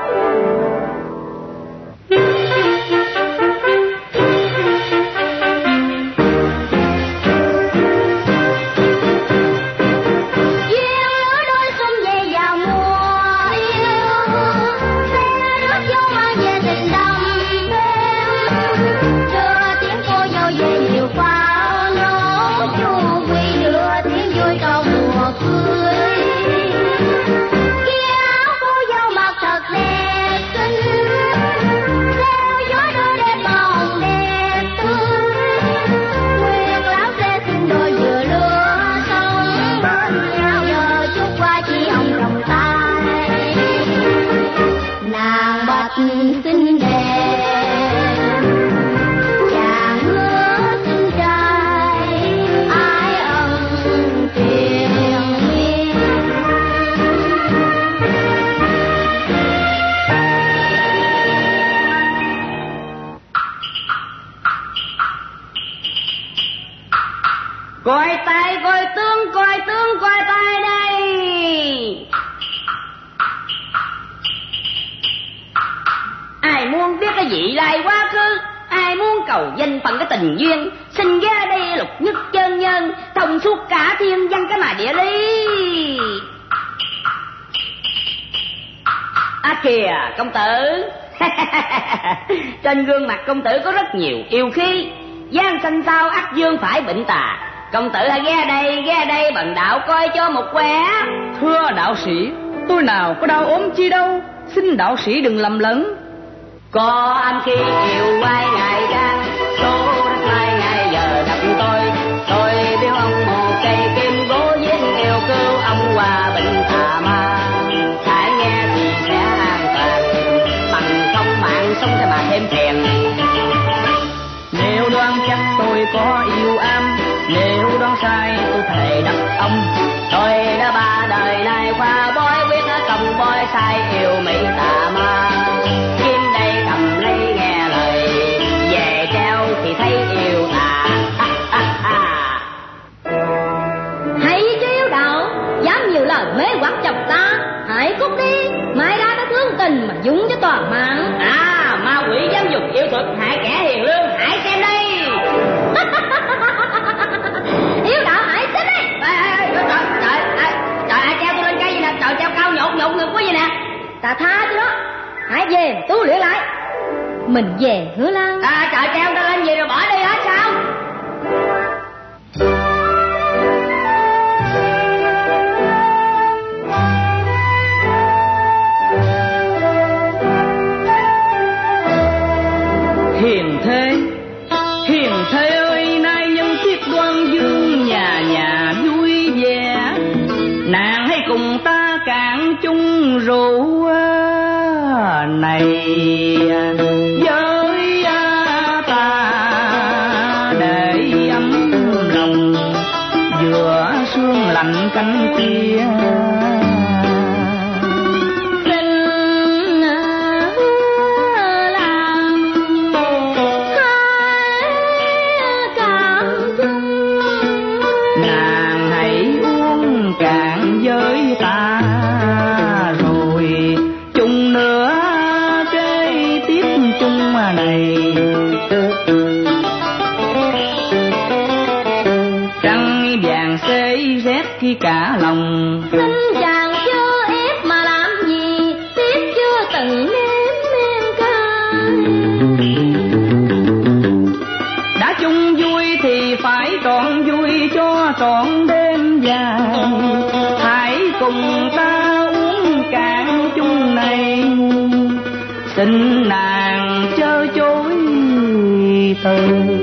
Xinh đẹp chàng hứa xinh trai ai ân triền miên. Coi tay coi tướng, coi tướng coi tay đây. Ai muốn biết cái vị lai quá khứ, ai muốn cầu danh phận cái tình duyên, xin ra đây lục nhất chân nhân, thông suốt cả thiên văn cái mà địa lý. À kìa công tử. Trên gương mặt công tử có rất nhiều yêu khí, giang sanh sao ắt dương phải bệnh tà. Công tử hãy ghé đây, ghé đây bần đạo coi cho một quẻ. Thưa đạo sĩ, tôi nào có đau ốm chi đâu, xin đạo sĩ đừng lầm lẫn. Có anh khi yêu quay ngày ra, số đất mai ngày giờ gặp tôi, tôi biếu ông một cây kim gỗ viên yêu cứu ông hòa bình tà ma. Hãy nghe thì sẽ an toàn, bằng không mạng sống sẽ mà thêm phiền. Nếu đoán chắc tôi có yêu am, nếu đoán sai tôi thề đập ông. Tôi đã ba đời nay qua bói quyết công bói sai yêu mỹ tà ma. Kim đây cầm lấy nghe lời, về treo thì thấy yêu tà. Hay chứ yêu đạo, dám nhiều lời mê hoặc chồng ta. Hãy cút đi, mai ra đã thương tình mà dũng cho toàn mạng. À, ma quỷ dám dùng yêu thuật hại kẻ hiền lương, hãy xem đây. Yêu đạo hãy xem đây. Trời, trời, trời, trời, ai treo tôi lên cây vậy nè, trời treo cao nhột nhột ngực quá vậy nè. Ta tha cho đó, hãy về tu luyện lại. Mình về Hứa Lan. À, trời treo ta lên gì rồi bỏ đi hết sao? Hiền thế, hiền thế ơi, nay nhân tiết đoan dương, nhà nhà vui vẻ. Nàng hãy cùng ta cạn chung rượu này với ta, để ấm lòng giữa sương lạnh canh kia. Cả lòng xin chàng chưa ép mà làm gì, tiếp chưa từng nếm men cay. Đã chung vui thì phải trọn vui cho trọn đêm dài. Hãy cùng ta uống cạn chung này, xin nàng chớ chối từ.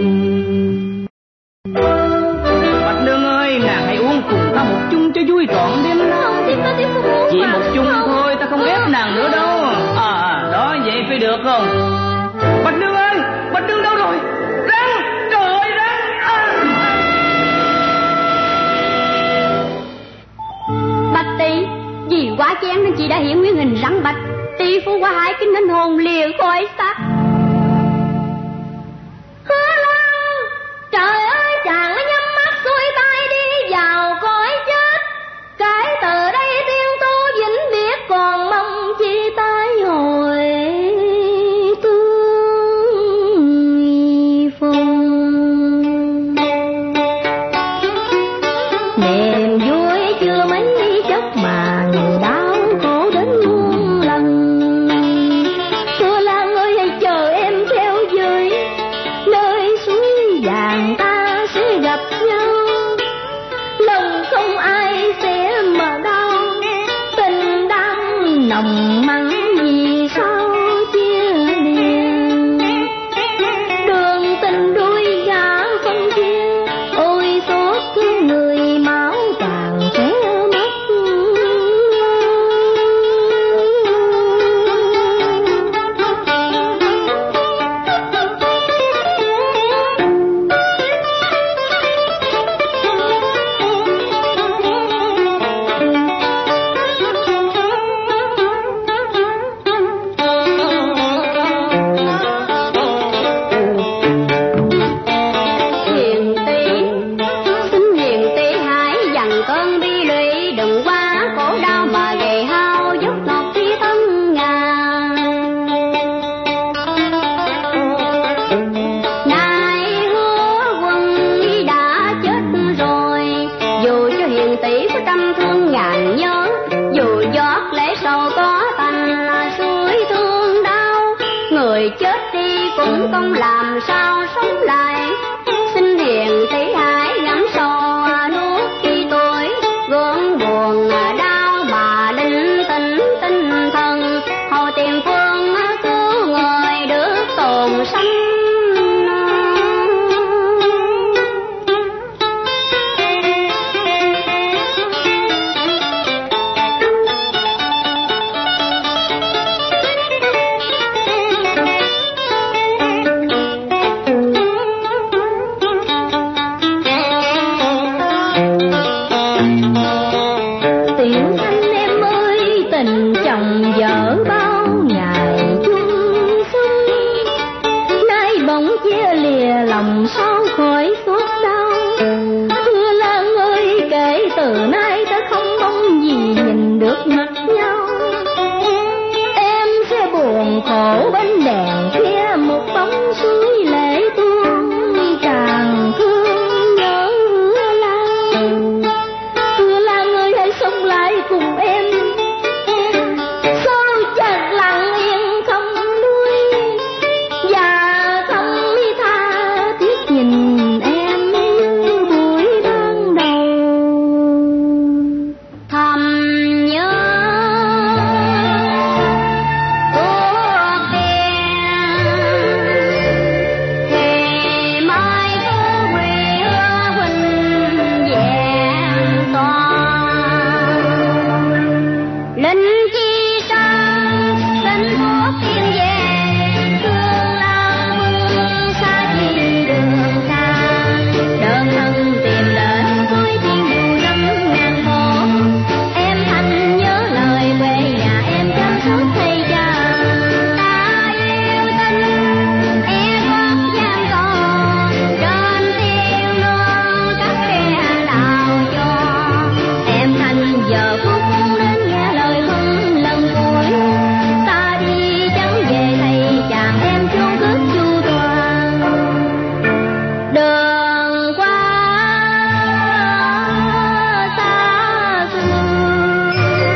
Bạch nương ơi, nàng hãy uống cùng ta một chung cho vui trọn đêm đó. Không, tiếp có tiếp không uống. Chỉ một chung không. Thôi, ta không ép nàng nữa đâu. À, đó vậy phải được không? Bạch nương ơi, Bạch nương đâu rồi? Răng, trời ơi, răng. À. Bạch tỷ, vì quá chén nên chị đã hiện nguyên hình rắn bạch. Tỷ phu qua hai kinh linh hồn lìa khỏi xác. Hứa Lan, trời ơi, chàng mới nhắm mắt xuôi tay đi vào cõi chết. Cái từ đây tiêu tu vĩnh biệt, còn mong chi tái hồi tương phùng. Niềm vui chưa mấy chốc mà người đau khổ đến muôn lần. Hứa Lan ơi, hãy chờ em theo dưới, nơi suối vàng ta sẽ gặp nhau. Lòng không ai sẽ mà đau, tình đang nồng mặn vì sao chia liền. Đường tình đôi gã phân chia, ôi xót cứ người máu càng sẽ mất. Hiền tỷ, xin hiền tỷ hãy dằn cơn bi lụy, đừng quá khổ đau mà gầy hao giấc ngọt tri thân ngàn. Nay hứa quân đã chết rồi, dù cho hiền tỷ có trăm thương ngàn nhớ, dù giọt lệ sầu có thành là suối thương đau. Người chết đi cũng không làm sao sống lại, xin hiền tỷ hãy gắm sầu nuốt khi tôi gương buồn đau mà đinh tình. tình chồng vợ bao ngày chung sống, nay bỗng chia lìa lòng sao khỏi xót đau. Thưa Lan ơi, kể từ nay ta không mong gì nhìn được mặt nhau. Em sẽ buồn khổ bên đèn khuya một bóng suối lệ tuôn, càng thương nhớ Hứa Lan. Hứa Lan ơi, hãy sống lại cùng em, sao chợt lặng yên không nuối, và không tha thiết nhìn em như buổi ban đầu. Thầm nhớ cuộc tiền thì mai cứ quê hứa huynh vẹn toàn. Linh chi sang linh thuốc thiên về, thương Lan vương xa chi đường xa. Đơn thân tìm đến với thiên điều năm ngàn mộ, em thanh nhớ lời quê nhà em chăm sóc thầy cha. Ta yêu tình em gót gian gò, trên tiêu nương các kẻ đào cho. Em thanh giờ phút đến nghe lời huân lần cuối, ta đi chẳng về thầy chàng em chôn cất chu toàn. Đường qua xa xưa,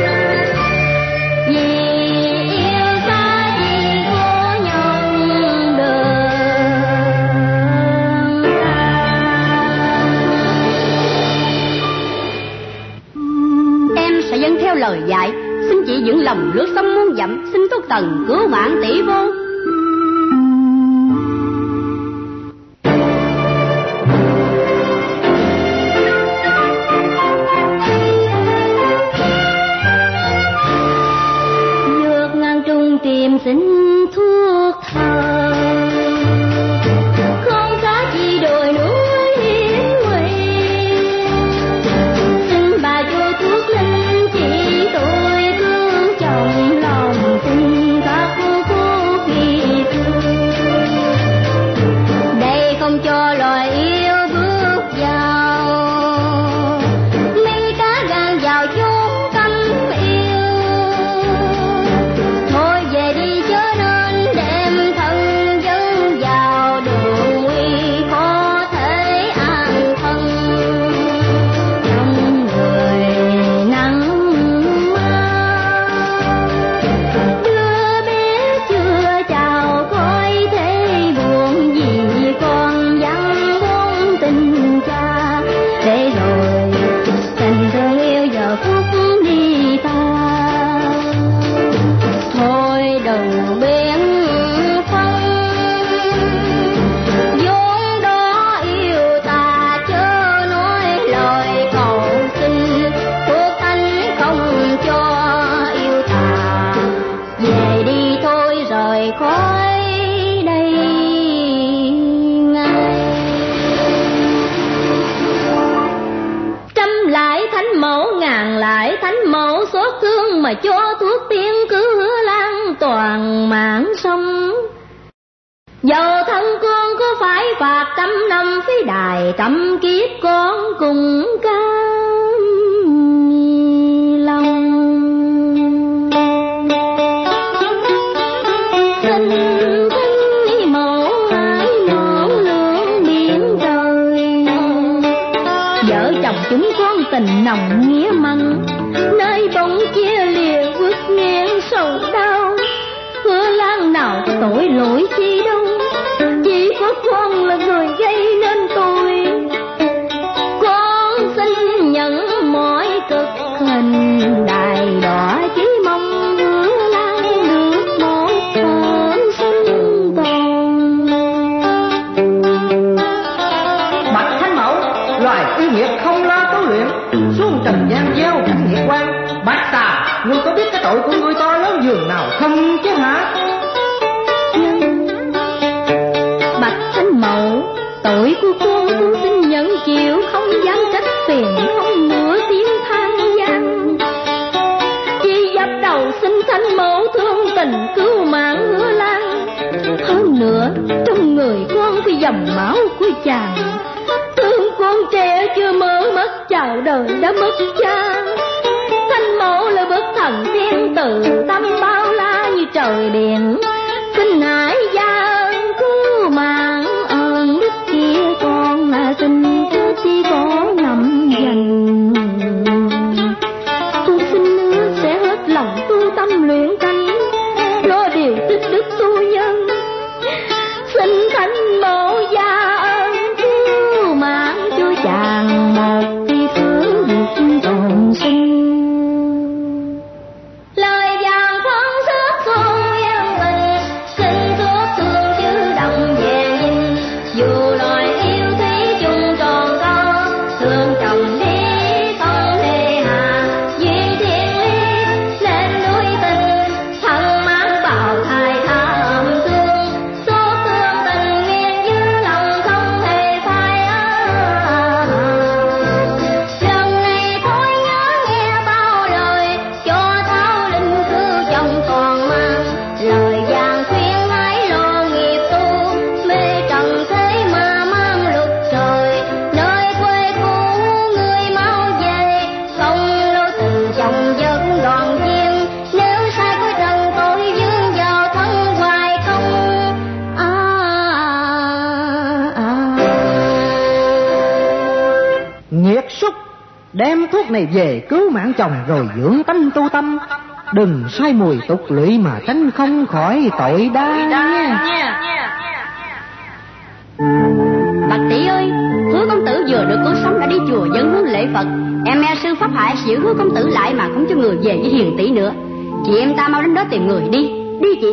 vì yêu xa vì cô nhân đường xa. Em sẽ dâng theo lời dạy, xin chị vững lòng lướt sông muôn dặm, xin tốt tần cứu vãn tỷ vô. Vượt ngang trung tìm xin thuốc thờ, không giá chi đồi núi hiểm nguy. Xin bà cho thuốc linh chỉ tôi thương chồng lòng tình các cô kỳ thương. Đây không cho loài yêu bước vào, mấy cá gan vào chốn cấm yêu. Thôi về đi chớ nên đem thân dân vào đường nguy, có thể an thân trong người nắng mưa. Đứa bé chưa chào coi thế buồn, vì con vắng bóng tình cha. Để rồi tình thương yêu giờ phút đi ta, Thôi đừng biến phân, vốn đó yêu ta chớ nói lời cầu xin. Cuộc anh không cho yêu ta, về đi thôi rời khỏi đây ngay. trăm lại thánh mẫu ngàn lại thánh mẫu, xót thương mà cho thuốc tiên cứ Hứa Lan toàn mạng sống. Dầu thân con có phải phạt trăm năm phí đài, trăm kiếp con cùng cam lòng. Xin thánh mẫu ái non lương biển trời, vợ chồng chúng con tình nồng nghĩa mặn, nơi bỗng chia lìa vượt ngang sầu đau. Hứa Lan nào có tội lỗi chi đâu, chỉ có con là người gây nên tội. Con xin nhận mọi cực hình đài đỏ, chỉ mong Hứa Lan được một phần sinh tồn. Bạch Thánh Mẫu, loài yêu nghiệt không lo tu luyện, xuống trần gian gieo cảnh nghiệt quan. Bạch Tà, ngươi có biết cái tội của ngươi to lớn dường nào không chứ hả? Bạch Thánh Mẫu, tội của con con xin nhận chịu, không dám trách phiền, không nửa tiếng than gian. Chỉ dập đầu Thanh mẫu thương tình cứu mạng hứa Lan. Hơn nữa trong người con có dòng máu của chàng. Thương con trẻ chưa mở mắt chào đời đã mất cha. Thanh mẫu là bậc thần tiên từ tâm bao la như trời biển. Xin hãy gia ơn cứu mạng, ơn đức kia con là xin chứ chỉ có ngậm dành. Con xin hứa sẽ hết lòng tu tâm luyện thanh, lo điều tích đức tu nhân. Xin Thanh mẫu gia ơn cứu mạng cho chàng một khi thứ được tồn sinh. Lời vàng phong sức xuân yên bình, xin suốt thương chứ đồng về dinh. Dù loài yêu thí chung tròn câu, thương chồng đi không hề hà. Duyên thiên lý lên núi tình, thân mang bào thai thầm thương. Số thương tình nghiêng dưới lòng không hề phai. Lần này thôi nhớ nghe bao lời, cho Tháo Linh cứu chồng còn mang. Lời vàng khuyên hãy lo nghiệp tu, mê trần thế mà mang luật trời. Nơi quê cũ người mau về, không lo tình chồng vẫn đoàn viên. Nếu sai có trần tôi dướng vào thân hoài không. À, à, à. Nghiệt xúc, đem thuốc này về cứu mạng chồng rồi dưỡng tánh tu tâm. Đừng sai mùi tục lụy mà tránh không khỏi tội đa nha. Bạch tỷ ơi, Hứa công tử vừa được cứu sống đã đi chùa dân hương lễ Phật. Em e sư pháp hại giữ Hứa công tử lại mà không cho người về với hiền tỷ nữa. Chị em ta mau đến đó tìm người đi. Đi chị.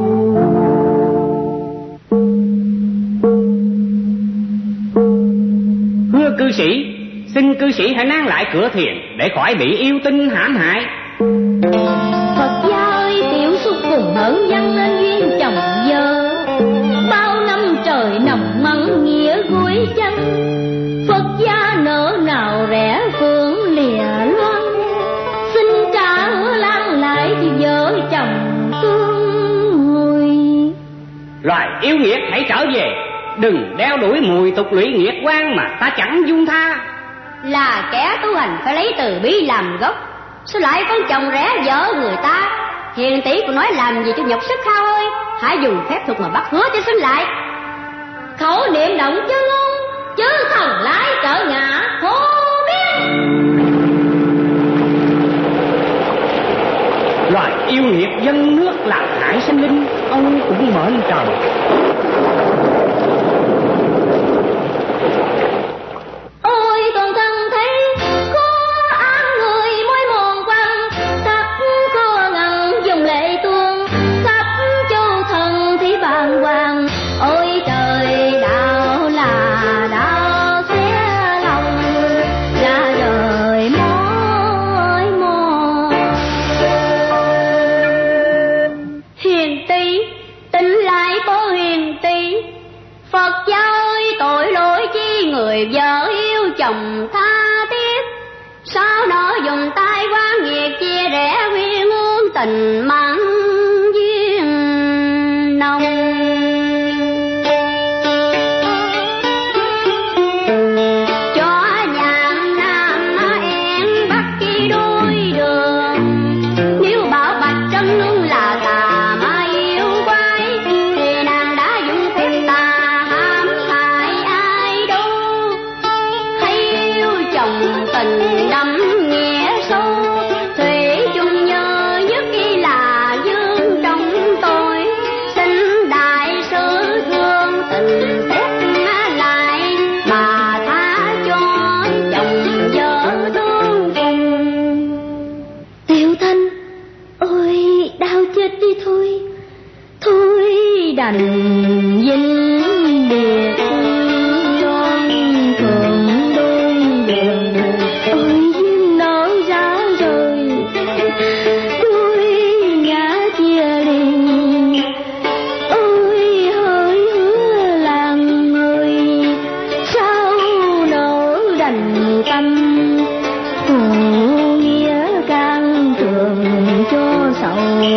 Thưa cư sĩ, xin cư sĩ hãy nán lại cửa thiền để khỏi bị yêu tinh hãm hại. Phật gia ơi, tiểu xúc cùng hỡn văn nên duyên chồng vợ. Bao năm trời nồng mắng nghĩa gối chân, Phật gia nỡ nào rẽ phương lìa loan. Xin trả Hứa Lan lại thì vợ chồng tương hồi. Loài yêu nghiệt hãy trở về, đừng đeo đuổi mùi tục lụy nghiệt quan mà ta chẳng dung tha. Là kẻ tu hành phải lấy từ bi làm gốc, sao lại con chồng rẽ vợ người ta? Hiền tỷ còn nói làm gì cho nhọc sức khao ơi. Hãy dùng phép thuật mà bắt Hứa cho sinh lại. Khẩu niệm động chứ ngôn, chứ thần lái trở ngã hô biết. Loài yêu nghiệt dân nước làm hại sinh linh, ông cũng mệnh trời. Ôi toàn thân thấy có ám người môi mòn quăng, thấp có ngần dùng lệ tuôn, thấp châu thần thì bàng hoàng. Ôi trời đạo là đạo xé lòng, ra đời mỏi mòn. Hiền tỷ tỉnh lại bố hiền tỷ. Phật giáo ơi, tội lỗi chi người vợ yêu chồng tha thiết. Sao nỡ dùng tay quan nghiệt chia rẽ quyên ương tình mặn duyên nồng. Cho nhàn nam én bắt chi đôi đường. Nếu bảo Bạch Trân Nương là tà ma yêu quái, thì nàng đã dùng phép tà hãm hại ai đâu. Hay yêu chồng tình đắm nghĩa sâu, thủy chung nhớ nhất khi là dương trong tôi. Xin đại sư thương tình xét lại, mà tha cho chồng vợ thương cùng. Tiểu Thanh, ôi đau chết đi thôi. Thôi đành vinh biệt đoan thường đôi đường. Ôi duyên nở ra rồi, đôi ngã chia liền. Ôi hỡi Hứa Lan ơi, sao nỡ đành tâm. Phụ nghĩa can thường cho sầu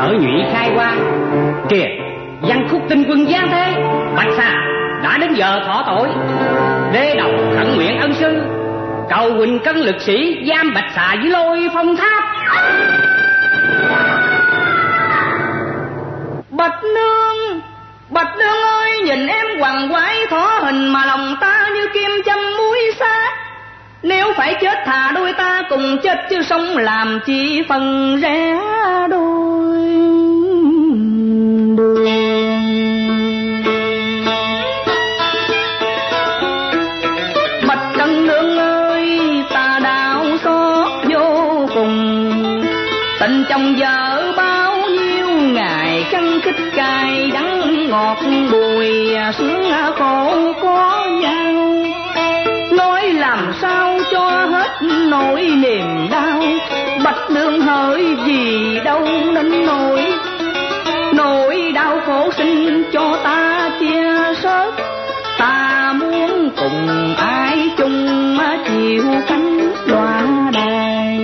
nổi nhụy khai qua. Kìa, văn khúc tinh quân giáng thế, Bạch Xà đã đến giờ thọ tội. Đế đầu khẩn nguyện ân sư, cầu Huỳnh cân lực sĩ giam Bạch Xà dưới Lôi Phong tháp. Bạch nương, Bạch nương ơi, nhìn em quằn quại thỏ hình mà lòng ta như kim châm muối xa. Nếu phải chết thà đôi ta cùng chết, chứ sống làm chi phần rẽ đôi đường. Bạch Trân nương ơi, ta đau xót vô cùng, tình chồng vợ bao nhiêu ngày căng khích cay đắng ngọt bùi sướng khổ có nhau. Nói làm sao cho hết nỗi niềm đau, Bạch nương hỡi gì đâu nên nỗi nỗi đau khổ xin cho ta chia sớt. Ta muốn cùng ai chung chịu cánh đọa đài.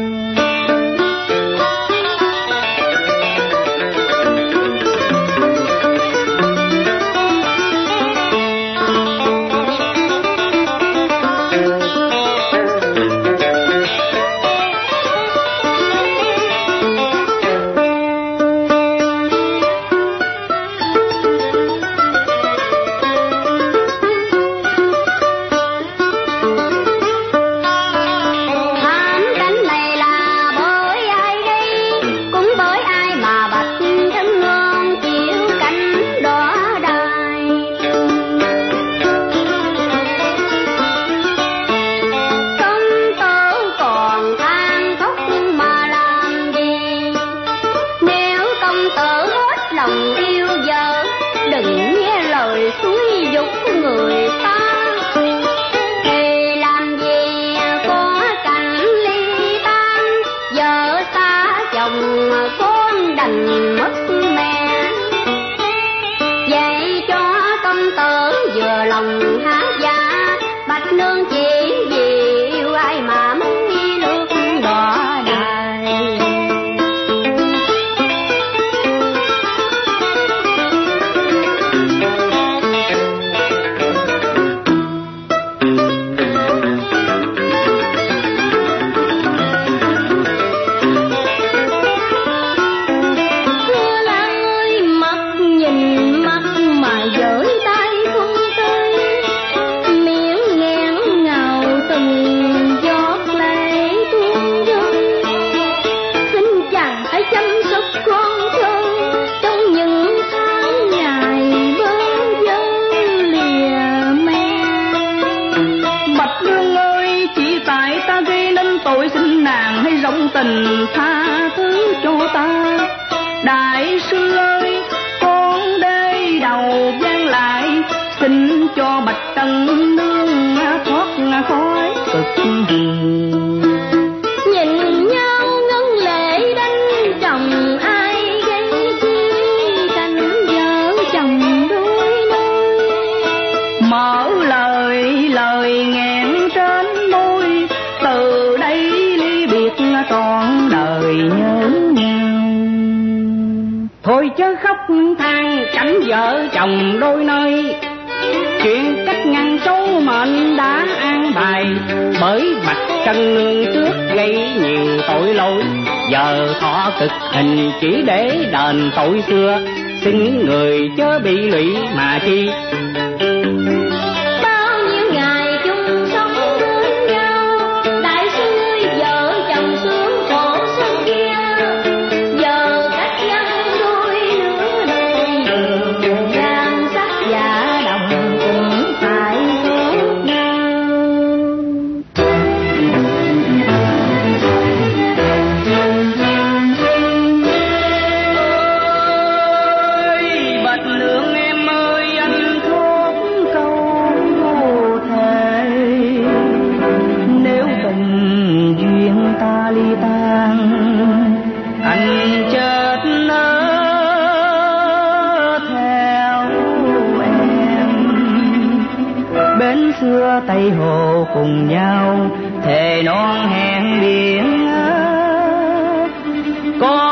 Tình tha thứ cho ta, đại sư ơi, con đê đầu gian lại, xin cho Bạch Trân nương thoát khỏi cực hình. Nhìn nhau ngân lệ đánh chồng, ai gây chi cảnh vợ chồng đôi nơi. Mở lời lời nghẹn trên môi, từ đây ly biệt trọn đời nhớ nhau. Thôi chớ khóc than cảnh vợ chồng đôi nơi, chuyện cách ngăn số mệnh đã an bài. Bởi Bạch Trân nương trước gây nhiều tội lỗi, giờ thọ cực hình chỉ để đền tội xưa. Xin người chớ bị lụy mà chi. Tây Hồ cùng nhau thề non hẹn biển, có